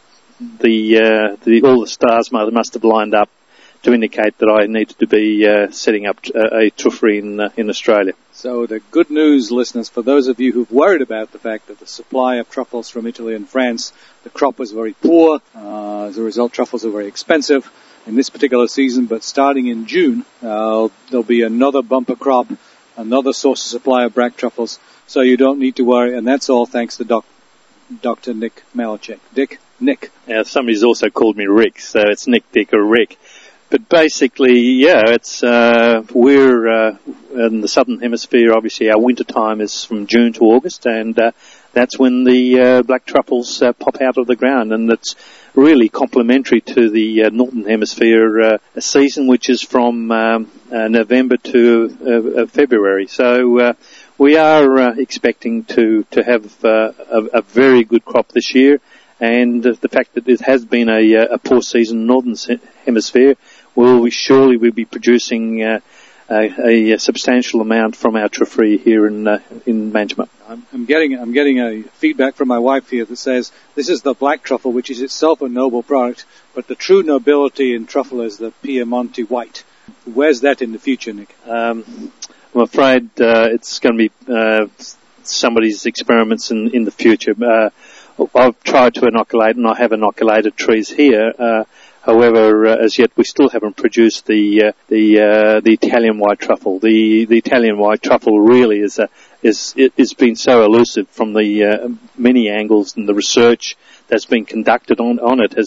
all the stars must have lined up to indicate that I needed to be setting up a truffery in Australia. So the good news, listeners, for those of you who've worried about the fact that the supply of truffles from Italy and France, the crop was very poor. As a result, truffles are very expensive in this particular season, but starting in June, there'll be another bumper crop, another source of supply of black truffles, so you don't need to worry, and that's all thanks to Dr. Nick Malachek. Nick. Somebody's also called me Rick, so it's Nick, Dick, or Rick. But basically, yeah, it's we're in the southern hemisphere. Obviously, our winter time is from June to August, and that's when the black truffles pop out of the ground, and it's really complementary to the northern hemisphere season, which is from November to February. So we are expecting to have a very good crop this year. And the fact that it has been a poor season in the northern hemisphere, we'll be producing a substantial amount from our truffery here in Manjimup. I'm getting a feedback from my wife here that says this is the black truffle, which is itself a noble product, but the true nobility in truffle is the Piemonte white. Where's that in the future, Nick? I'm afraid it's going to be somebody's experiments in the future. I've tried to inoculate, and I have inoculated trees here. However, as yet we still haven't produced the Italian white truffle. The Italian white truffle really is been so elusive from the many angles, and the research that's been conducted on it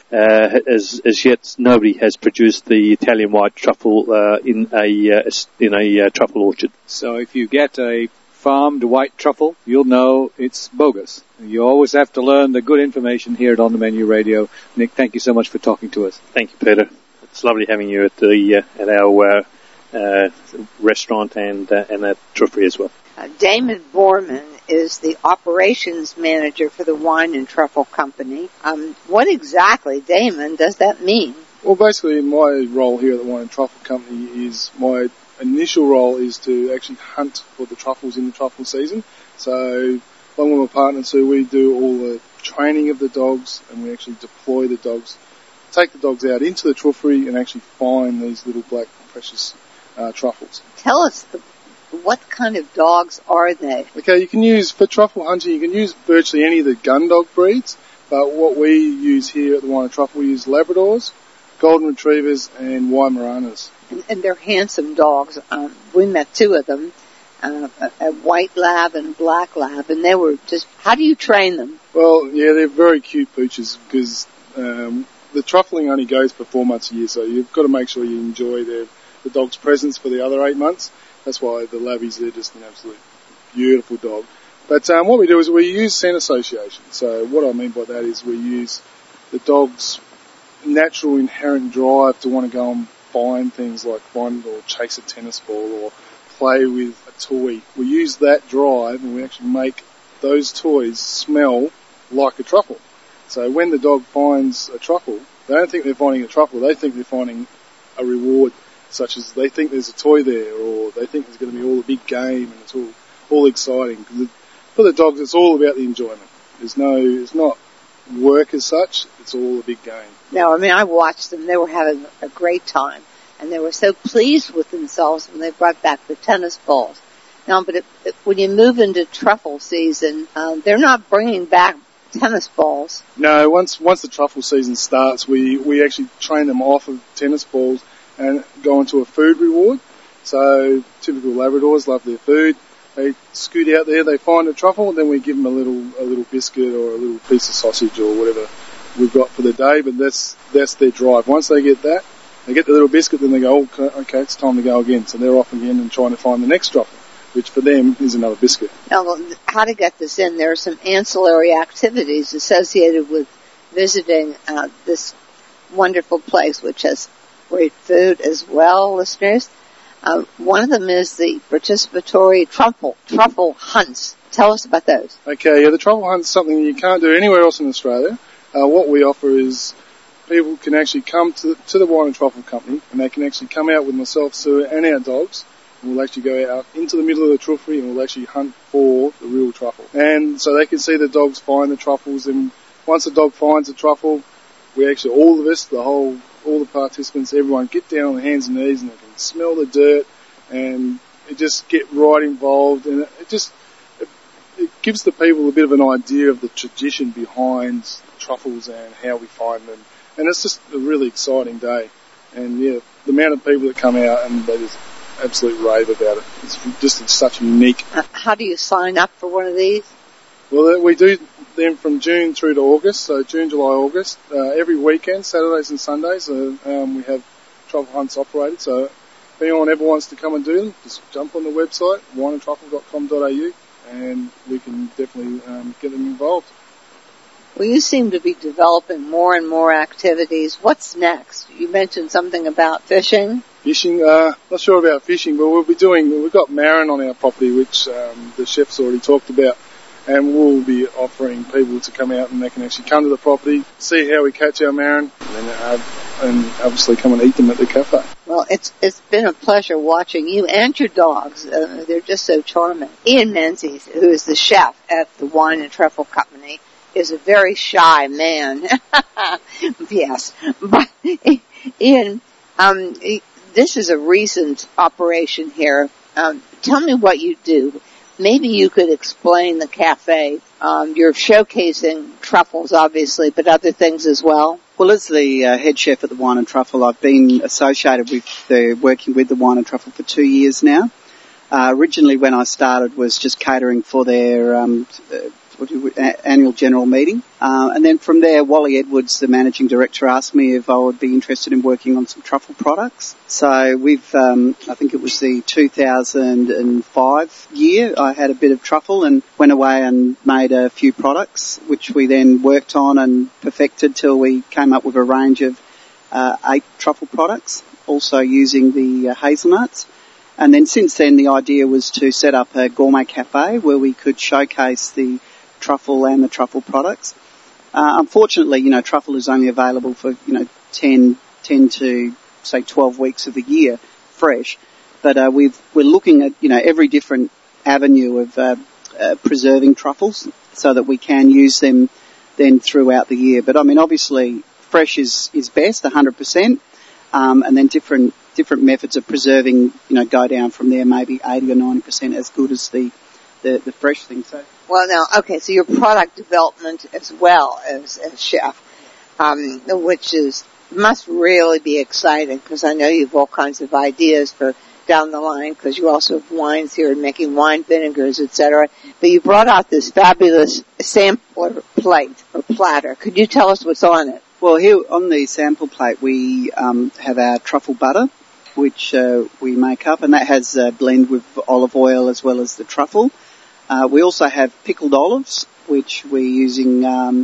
as yet nobody has produced the Italian white truffle in a truffle orchard. So if you get a farmed white truffle, you'll know it's bogus. You always have to learn the good information here at On the Menu Radio. Nick, thank you so much for talking to us. Thank you, Peter. It's lovely having you at our restaurant and at Truffery as well. Damon Borman is the operations manager for the Wine and Truffle Company. What exactly, Damon, does that mean? Well, basically, my role here at the Wine and Truffle Company is my initial role is to actually hunt for the truffles in the truffle season. So, along with my partners, we do all the training of the dogs, and we actually deploy the dogs, take the dogs out into the truffery and actually find these little black precious truffles. Tell us what kind of dogs are they? Okay, you can use, for truffle hunting, you can use virtually any of the gun dog breeds, but what we use here at the Wine and Truffle, we use Labradors, Golden Retrievers, and Weimaraners. And they're handsome dogs. We met two of them, a white lab and a black lab, and they were just, how do you train them? Well, yeah, they're very cute pooches because the truffling only goes for 4 months a year, so you've got to make sure you enjoy the dog's presence for the other 8 months. That's why the labbies, they're just an absolute beautiful dog. But what we do is we use scent association. So what I mean by that is we use the dog's natural inherent drive to want to go and find things like find or chase a tennis ball or play with a toy. We use that drive and we actually make those toys smell like a truffle. So when the dog finds a truffle, they don't think they're finding a truffle, they think they're finding a reward, such as they think there's a toy there or they think there's going to be all a big game and it's all exciting. For the dogs, it's all about the enjoyment. It's not work as such, it's all a big game. No, I mean, I watched them. They were having a great time, and they were so pleased with themselves when they brought back the tennis balls. Now, but when you move into truffle season, they're not bringing back tennis balls. No, once the truffle season starts, we actually train them off of tennis balls and go into a food reward. So typical Labradors love their food. They scoot out there, they find a truffle, and then we give them a little biscuit or a little piece of sausage or whatever we've got for the day. But that's their drive. Once they get that, they get the little biscuit, then they go, okay, it's time to go again. So they're off again and trying to find the next truffle, which for them is another biscuit. Now, how to get this in? There are some ancillary activities associated with visiting this wonderful place, which has great food as well, listeners. One of them is the participatory truffle hunts. Tell us about those. Okay, yeah, the truffle hunt is something you can't do anywhere else in Australia. What we offer is people can actually come to the Wine and Truffle Company, and they can actually come out with myself, Sue, and our dogs, and we'll actually go out into the middle of the truffle and we'll actually hunt for the real truffle. And so they can see the dogs find the truffles, and once the dog finds the truffle, we actually, all of us, all the participants, everyone get down on their hands and knees, and they can smell the dirt, and it just get right involved, and it gives the people a bit of an idea of the tradition behind truffles and how we find them. And it's just a really exciting day. And yeah, the amount of people that come out and they just absolutely rave about it. It's just such a unique. How do you sign up for one of these? Well, we do them from June through to August, so June, July, August. Every weekend, Saturdays and Sundays, we have truffle hunts operated. So if anyone ever wants to come and do them, just jump on the website, wineandtruffle.com.au, and we can definitely get them involved. Well, you seem to be developing more and more activities. What's next? You mentioned something about fishing. Fishing, not sure about fishing, but we've got marron on our property, which the chef's already talked about, and we'll be offering people to come out and they can actually come to the property, see how we catch our marron, and obviously come and eat them at the cafe. Well, it's been a pleasure watching you and your dogs. They're just so charming. Ian Menzies, who is the chef at the Wine and Truffle Company, is a very shy man. Yes. But Ian, this is a recent operation here. Tell me what you do. Maybe you could explain the cafe. You're showcasing truffles, obviously, but other things as well. Well, as the head chef at the Wine and Truffle, I've been associated with working with the Wine and Truffle for 2 years now. Originally, when I started, was just catering for their annual general meeting. And then from there, Wally Edwards, the managing director, asked me if I would be interested in working on some truffle products. So we've, I think it was the 2005 year, I had a bit of truffle and went away and made a few products, which we then worked on and perfected till we came up with a range of 8 truffle products, also using the hazelnuts. And then since then, the idea was to set up a gourmet cafe where we could showcase the truffle and the truffle products. Unfortunately, truffle is only available for, 10 to, say, 12 weeks of the year fresh. But we're looking at, every different avenue of preserving truffles so that we can use them then throughout the year. But, obviously, fresh is best, 100%, and then different methods of preserving, go down from there, maybe 80 or 90% as good as the fresh thing. So. Well, now, okay, so your product development as well as chef, which must really be exciting because I know you have all kinds of ideas for down the line because you also have wines here and making wine vinegars, etc. But you brought out this fabulous sampler plate or platter. Could you tell us what's on it? Well, here on the sample plate we have our truffle butter, which we make up, and that has a blend with olive oil as well as the truffle. We also have pickled olives, which we're using,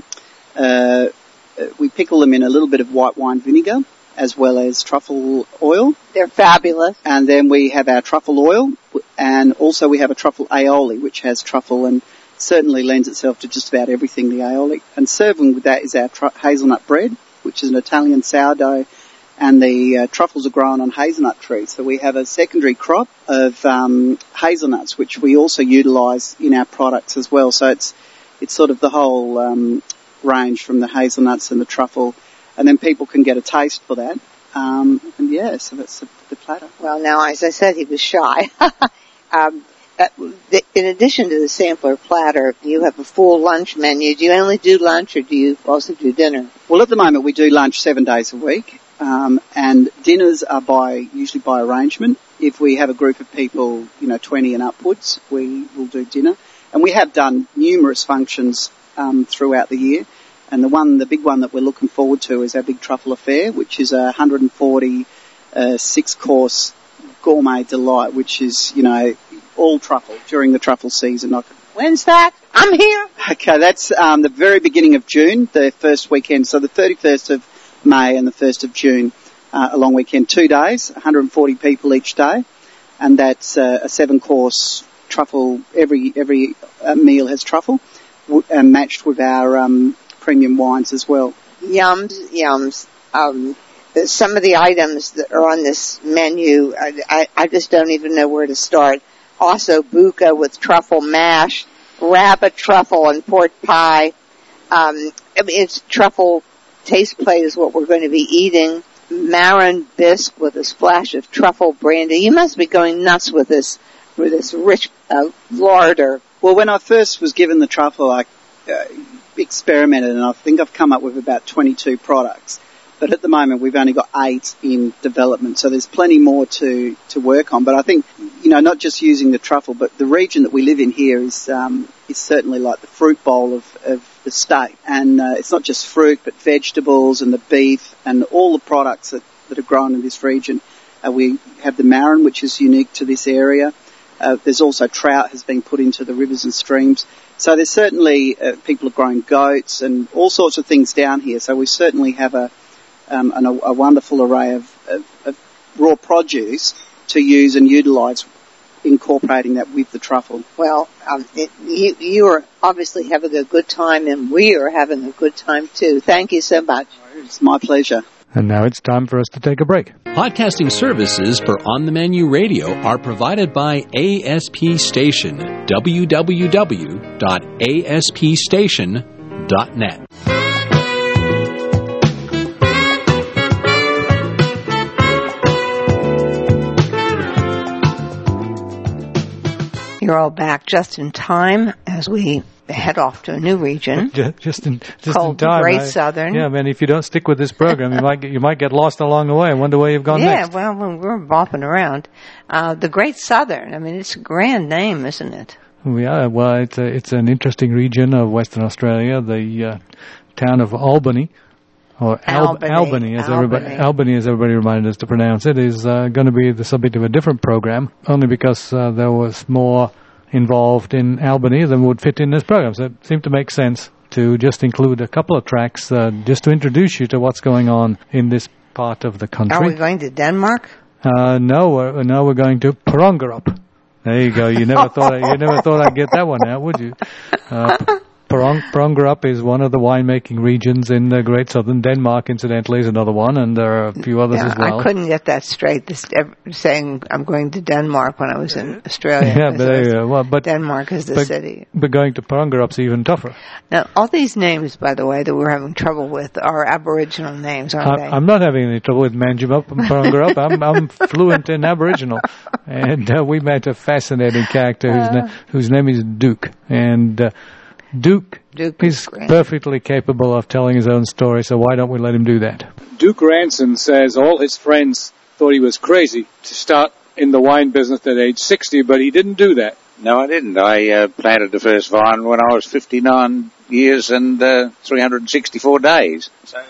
we pickle them in a little bit of white wine vinegar as well as truffle oil. They're fabulous. And then we have our truffle oil, and also we have a truffle aioli, which has truffle and certainly lends itself to just about everything, the aioli. And serving with that is our hazelnut bread, which is an Italian sourdough, and the truffles are grown on hazelnut trees. So we have a secondary crop of hazelnuts, which we also utilise in our products as well. So it's sort of the whole range from the hazelnuts and the truffle, and then people can get a taste for that. And yeah, so that's the platter. Well, now, as I said, he was shy. In addition to the sampler platter, you have a full lunch menu. Do you only do lunch, or do you also do dinner? Well, at the moment we do lunch 7 days a week. And dinners are usually by arrangement. If we have a group of people, 20 and upwards, we will do dinner. And we have done numerous functions throughout the year. And the big one that we're looking forward to is our big truffle affair, which is a 140 6-course gourmet delight, which is, all truffle during the truffle season. When's that? I'm here. Okay, that's the very beginning of June, the first weekend. So the 31st of May and the 1st of June, a long weekend, 2 days, 140 people each day. And that's a 7-course truffle. Every meal has truffle, matched with our premium wines as well. Yums. Some of the items that are on this menu, I just don't even know where to start. Also, buca with truffle mash, rabbit truffle and pork pie. It's truffle taste plate is what we're going to be eating. Marron bisque with a splash of truffle brandy. You must be going nuts with this rich larder. Well, when I first was given the truffle, I experimented, and I think I've come up with about 22 products. But at the moment, we've only got 8 in development, so there's plenty more to work on. But I think, not just using the truffle, but the region that we live in here is certainly like the fruit bowl of the state. And it's not just fruit, but vegetables and the beef and all the products that are grown in this region. We have the marron, which is unique to this area. There's also trout has been put into the rivers and streams. So there's certainly people are growing goats and all sorts of things down here. So we certainly have a wonderful array of raw produce to use and utilise, incorporating that with the truffle. Well, you are obviously having a good time, and we are having a good time too. Thank you so much. It's my pleasure. And now it's time for us to take a break. Podcasting services for On the Menu Radio are provided by ASP Station, www.aspstation.net. You're all back just in time as we head off to a new region. Just in called time. The Great Southern. Yeah, man, if you don't stick with this program, you might get lost along the way and wonder where you've gone next. Yeah, well, we're bopping around. The Great Southern, it's a grand name, isn't it? Yeah, well, it's an interesting region of Western Australia. The town of Albany, or Albany, as everybody reminded us to pronounce it, is going to be the subject of a different program, only because there was more involved in Albany than would fit in this program. So it seemed to make sense to just include a couple of tracks just to introduce you to what's going on in this part of the country. Are we going to Denmark? No, we're going to Parongarup. There you go. You never thought I'd get that one out, would you? Parongarup is one of the winemaking regions in the Great Southern. Denmark, incidentally, is another one, and there are a few others as well. I couldn't get that straight, saying I'm going to Denmark when I was in Australia. Yeah, but Denmark is the city. But going to Parongarup's even tougher. Now, all these names, by the way, that we're having trouble with are Aboriginal names, aren't they? I'm not having any trouble with Manjimup and Parongarup. I'm fluent in Aboriginal. And we met a fascinating character whose name is Duke. And Duke is perfectly capable of telling his own story, so why don't we let him do that? Duke Ranson says all his friends thought he was crazy to start in the wine business at age 60, but he didn't do that. No, I didn't. I planted the first vine when I was 59 years and 364 days.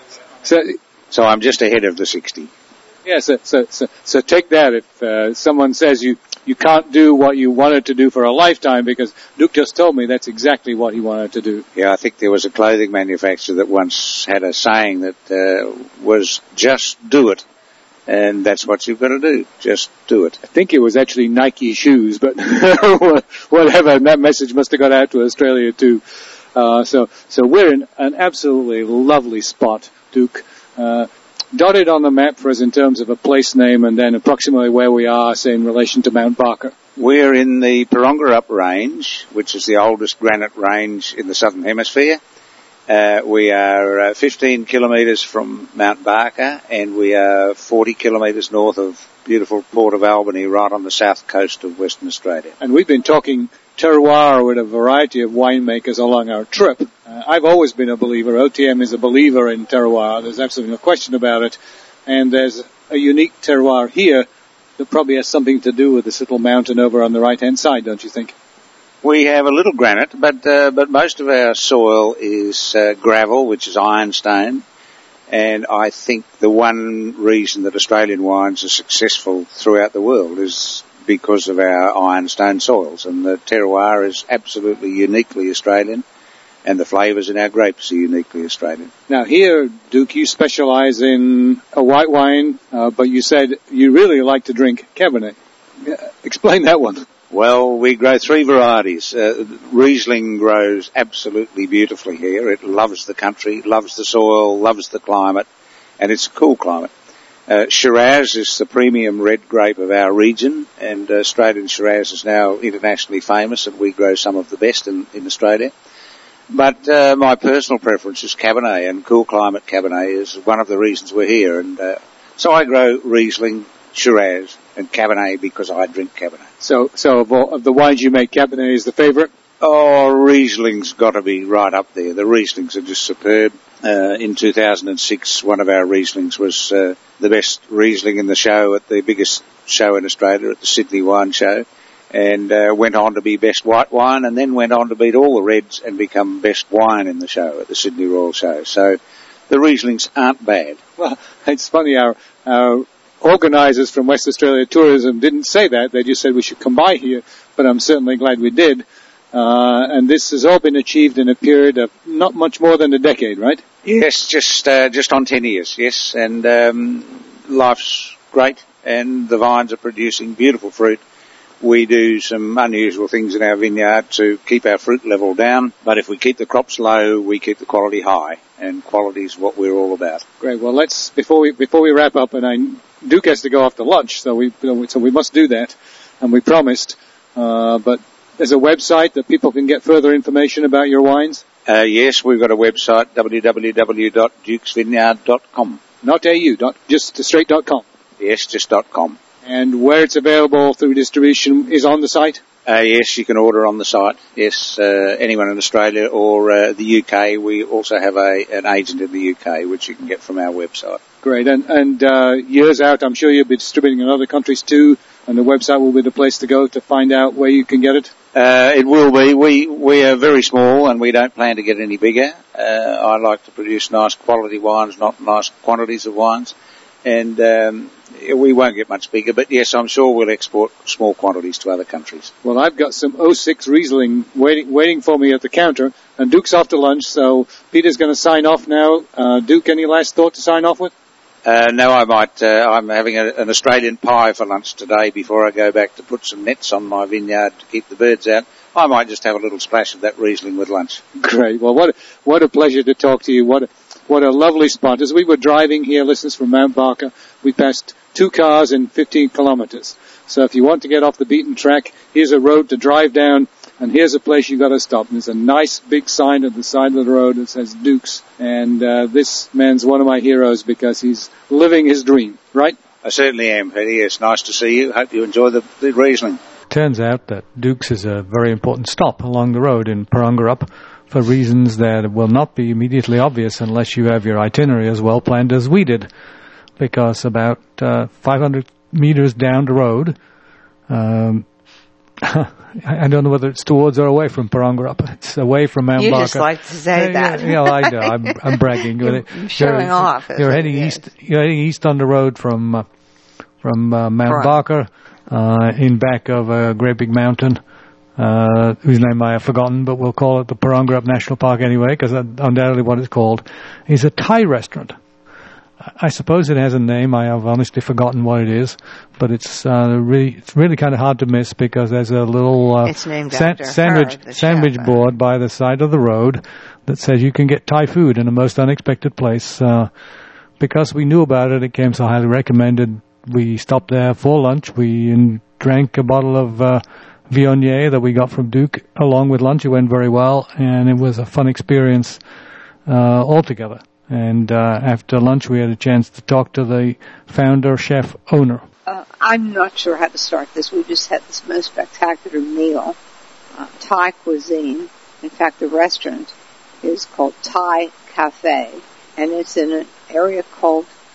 So I'm just ahead of the 60. Yeah, so take that. If someone says you can't do what you wanted to do for a lifetime, because Duke just told me that's exactly what he wanted to do. Yeah, I think there was a clothing manufacturer that once had a saying that was just do it. And that's what you've got to do. Just do it. I think it was actually Nike shoes, but whatever. And that message must have got out to Australia too. So we're in an absolutely lovely spot, Duke. Dotted on the map for us in terms of a place name and then approximately where we are, say, in relation to Mount Barker. We're in the Parongarup Range, which is the oldest granite range in the Southern Hemisphere. We are 15 kilometres from Mount Barker, and we are 40 kilometres north of beautiful Port of Albany, right on the south coast of Western Australia. And we've been talking terroir with a variety of winemakers along our trip. I've always been a believer. OTM is a believer in terroir. There's absolutely no question about it. and there's a unique terroir here that probably has something to do with this little mountain over on the right-hand side, don't you think? We have a little granite, but most of our soil is gravel, which is ironstone. And I think the one reason that Australian wines are successful throughout the world is because of our ironstone soils. And the terroir is absolutely uniquely Australian, and the flavours in our grapes are uniquely Australian. Now here, Duke, you specialise in a white wine, but you said you really like to drink Cabernet. Explain that one. Well, we grow 3 varieties. Riesling grows absolutely beautifully here. It loves the country, loves the soil, loves the climate, and it's a cool climate. Shiraz is the premium red grape of our region, and Australian Shiraz is now internationally famous, and we grow some of the best in Australia. But my personal preference is Cabernet, and cool climate Cabernet is one of the reasons we're here. And so I grow Riesling, Shiraz, and Cabernet because I drink Cabernet. So of the wines you make, Cabernet is the favourite? Oh, Riesling's got to be right up there. The Rieslings are just superb. In 2006, one of our Rieslings was the best Riesling in the show at the biggest show in Australia, at the Sydney Wine Show, and went on to be best white wine, and then went on to beat all the reds and become best wine in the show at the Sydney Royal Show. So the Rieslings aren't bad. Well, it's funny, our organisers from West Australia Tourism didn't say that. They just said we should come by here, but I'm certainly glad we did. And this has all been achieved in a period of not much more than a decade, right? Yes, just on 10 years, yes. And life's great, and the vines are producing beautiful fruit. We do some unusual things in our vineyard to keep our fruit level down, but if we keep the crops low, we keep the quality high, and quality is what we're all about. Great. Well, before we wrap up, and Duke has to go off to lunch, so we must do that, and we promised. But there's a website that people can get further information about your wines. Yes, we've got a website, www.dukesvineyard.com. Not au, just straight .com. Yes, just .com. And where it's available through distribution is on the site? Yes, you can order on the site. Yes, anyone in Australia or the UK. We also have an agent in the UK, which you can get from our website. Great. And years out, I'm sure you'll be distributing in other countries too, and the website will be the place to go to find out where you can get it? It will be. We are very small, and we don't plan to get any bigger. I like to produce nice quality wines, not nice quantities of wines. And we won't get much bigger, but yes, I'm sure we'll export small quantities to other countries. Well, I've got some 06 Riesling waiting for me at the counter, and Duke's off to lunch, so Peter's going to sign off now. Duke, any last thought to sign off with? No, I might. I'm having an Australian pie for lunch today before I go back to put some nets on my vineyard to keep the birds out. I might just have a little splash of that Riesling with lunch. Great. Well, what a pleasure to talk to you. What a lovely spot. As we were driving here, listeners, from Mount Barker, we passed 2 cars in 15 kilometres. So if you want to get off the beaten track, here's a road to drive down, and here's a place you've got to stop. And there's a nice big sign at the side of the road that says Duke's. And this man's one of my heroes because he's living his dream, right? I certainly am, Peter. Yes, nice to see you. Hope you enjoy the Riesling. Turns out that Duke's is a very important stop along the road in Parangarup, for reasons that will not be immediately obvious unless you have your itinerary as well planned as we did. Because about 500 meters down the road, I don't know whether it's towards or away from Parangarup. It's away from Mount Barker. You just like to say that. I know. I'm bragging. You're showing off. You're heading east. You're heading east on the road from Mount Barker, in back of a great big mountain, whose name I have forgotten, but we'll call it the Parangarup National Park anyway, because that's undoubtedly what it's called. It's a Thai restaurant. I suppose it has a name. I have honestly forgotten what it is, but it's really kind of hard to miss because there's a little sandwich board by the side of the road that says you can get Thai food in a most unexpected place. Because we knew about it, it came so highly recommended. We stopped there for lunch. We drank a bottle of Viognier that we got from Duke along with lunch. It went very well, and it was a fun experience altogether. And after lunch, we had a chance to talk to the founder, chef, owner. I'm not sure how to start this. We just had this most spectacular meal, Thai cuisine. In fact, the restaurant is called Thai Cafe, and it's in an area called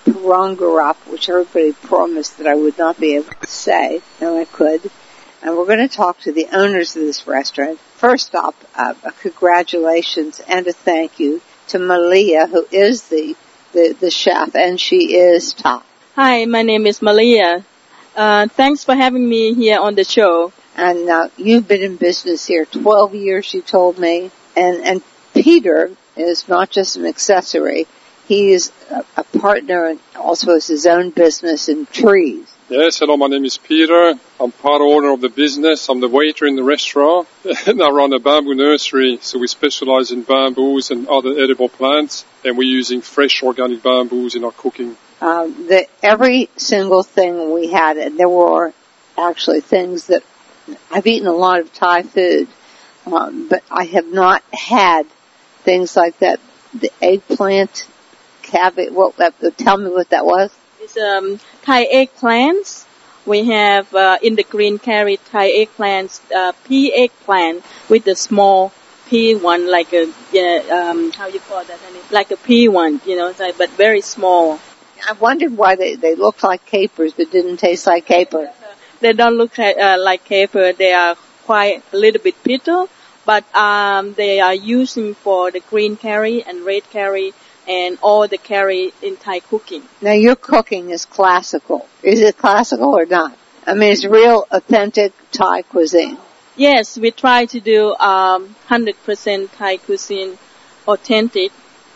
Parongarup, which everybody promised that I would not be able to say, and I could. And we're going to talk to the owners of this restaurant. First up, congratulations and a thank you to Malia, who is the chef, and she is top. Hi, my name is Malia. Thanks for having me here on the show. And you've been in business here 12 years, you told me. And Peter is not just an accessory. He is a partner and also has his own business in trees. Yes, hello, my name is Peter. I'm part owner of the business. I'm the waiter in the restaurant. And I run a bamboo nursery, so we specialize in bamboos and other edible plants. And we're using fresh organic bamboos in our cooking. Every single thing we had, and there were actually things that I've eaten a lot of Thai food, but I have not had things like that. The eggplant, cabbage. Tell me what that was. It's Thai eggplants. We have in the green curry Thai eggplants, pea eggplant with the small pea one, like a how you call that? Like a pea one, but very small. I wondered why they look like capers but didn't taste like caper. They don't look like caper. They are quite a little bit bitter, but they are using for the green curry and red curry and all the curry in Thai cooking. Now your cooking is classical. Is it classical or not? I mean, it's real authentic Thai cuisine. Yes, we try to do 100% Thai cuisine, authentic,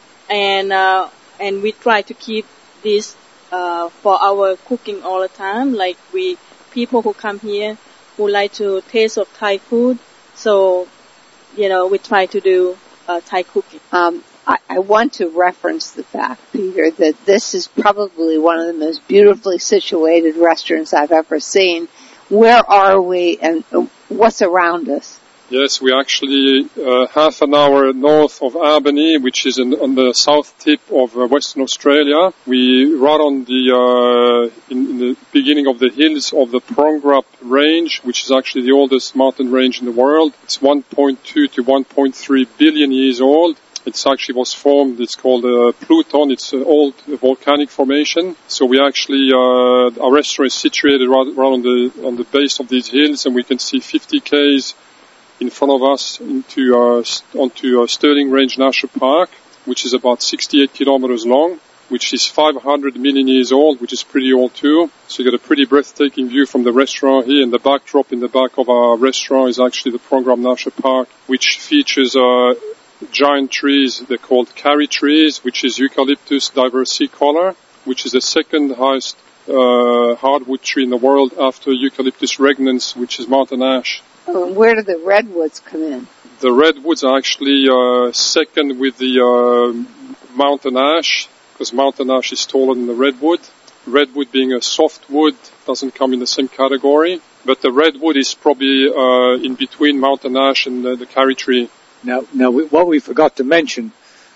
and we try to keep this for our cooking all the time. Like people who come here who like to taste of Thai food, so we try to do Thai cooking. I want to reference the fact, Peter, that this is probably one of the most beautifully situated restaurants I've ever seen. Where are we and what's around us? Yes, we're actually half an hour north of Albany, which is on the south tip of Western Australia. We right on in the beginning of the hills of the Parongarup Range, which is actually the oldest mountain range in the world. It's 1.2 to 1.3 billion years old. It actually was formed, it's called Pluton, it's an old volcanic formation. So we actually, our restaurant is situated right on the base of these hills, and we can see 50 k's in front of us onto Stirling Range National Park, which is about 68 kilometers long, which is 500 million years old, which is pretty old too. So you get a pretty breathtaking view from the restaurant here, and the backdrop in the back of our restaurant is actually the Parongarup National Park, which features giant trees. They're called karri trees, which is Eucalyptus diversicolor, which is the second highest hardwood tree in the world after Eucalyptus regnans, which is mountain ash. Where do the redwoods come in? The redwoods are actually second with the mountain ash, because mountain ash is taller than the redwood. Redwood being a soft wood doesn't come in the same category, but the redwood is probably in between mountain ash and the karri tree. Now, what we forgot to mention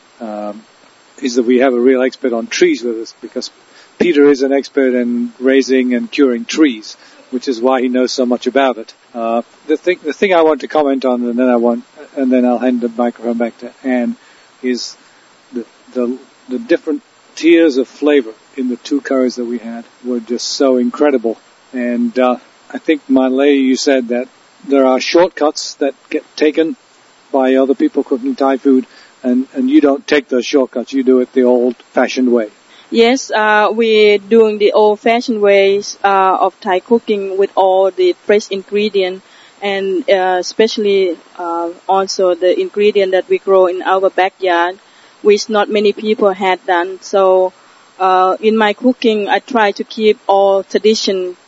is that we have a real expert on trees with us, because Peter is an expert in raising and curing trees, which is why he knows so much about it. The thing I want to comment on, and then I'll hand the microphone back to Anne, is the different tiers of flavor in the two curries that we had were just so incredible. And I think, Malay, you said that there are shortcuts that get taken by other people cooking Thai food, and you don't take those shortcuts. You do it the old-fashioned way. Yes, we're doing the old-fashioned ways of Thai cooking with all the fresh ingredients, and especially also the ingredient that we grow in our backyard, which not many people had done. So in my cooking, I try to keep all tradition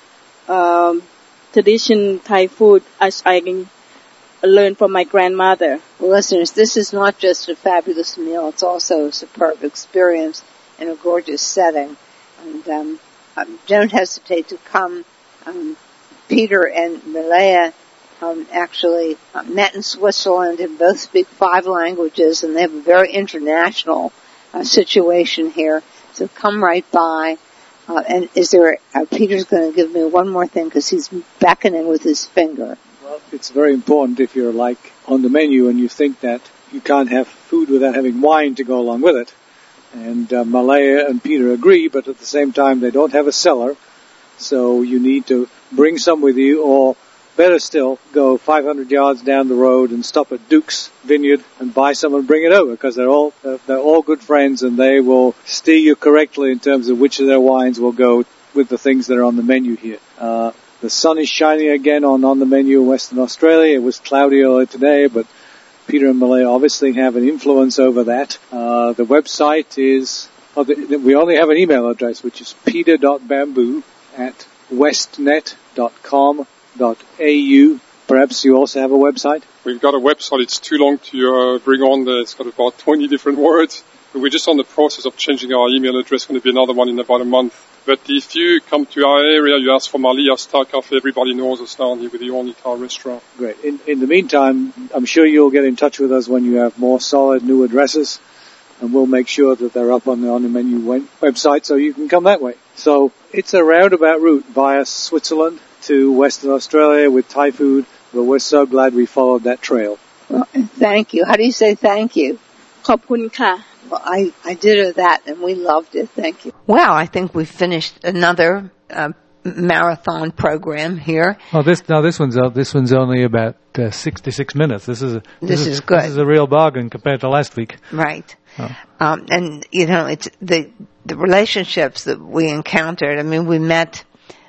Thai food as I can learn from my grandmother. Well, listeners, this is not just a fabulous meal, it's also a superb experience in a gorgeous setting. And don't hesitate to come. Peter and Malaya actually met in Switzerland and both speak 5 languages, and they have a very international situation here. So come right by. And is there, Peter's going to give me one more thing because he's beckoning with his finger. Well, it's very important if you're like on the menu and you think that you can't have food without having wine to go along with it. And Malaya and Peter agree, but at the same time they don't have a cellar, so you need to bring some with you, or better still, go 500 yards down the road and stop at Duke's Vineyard and buy some and bring it over, because they're all good friends, and they will steer you correctly in terms of which of their wines will go with the things that are on the menu here. The sun is shining again on the menu in Western Australia. It was cloudy earlier today, but Peter and Malaya obviously have an influence over that. The website is, we only have an email address, which is peter.bamboo@westnet.com.au. Perhaps you also have a website? We've got a website. It's too long to bring on there. It's got about 20 different words. But we're just on the process of changing our email address. It's going to be another one in about a month. But if you come to our area, you ask for Malia's Thai Cafe, everybody knows us down here with the only Thai restaurant. Great. In the meantime, I'm sure you'll get in touch with us when you have more solid new addresses, and we'll make sure that they're up on the menu website so you can come that way. So it's a roundabout route via Switzerland to Western Australia with Thai food, but we're so glad we followed that trail. Well, thank you. How do you say thank you? ขอบคุณค่ะ Well, I did her that, and we loved it. Thank you. Well, I think we've finished another marathon program here. Oh, this one's only about 66 minutes. This is good. This is a real bargain compared to last week. Right. Oh. And it's the relationships that we encountered. I mean, we met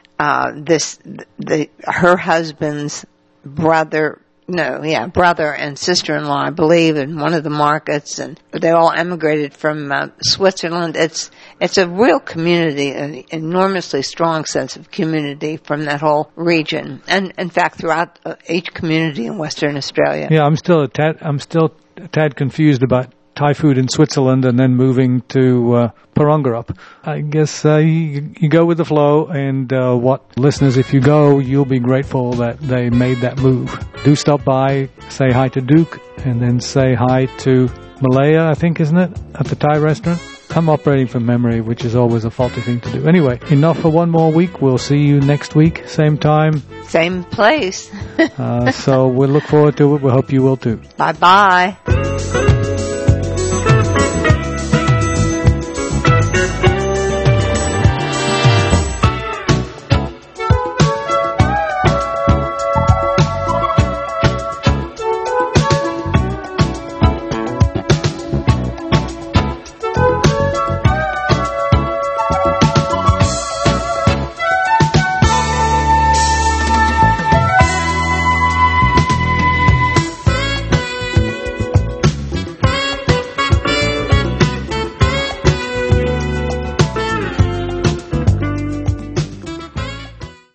her husband's brother and sister-in-law, I believe, in one of the markets, and they all emigrated from Switzerland. It's a real community, an enormously strong sense of community from that whole region, and in fact throughout each community in Western Australia. Yeah, I'm still a tad confused about Thai food in Switzerland and then moving to Parongarup. I guess you go with the flow, and listeners, if you go, you'll be grateful that they made that move. Do stop by, say hi to Duke, and then say hi to Malaya, I think, isn't it, at the Thai restaurant? I'm operating from memory, which is always a faulty thing to do. Anyway, enough for one more week. We'll see you next week, same time. Same place. So we'll look forward to it. We hope you will too. Bye-bye.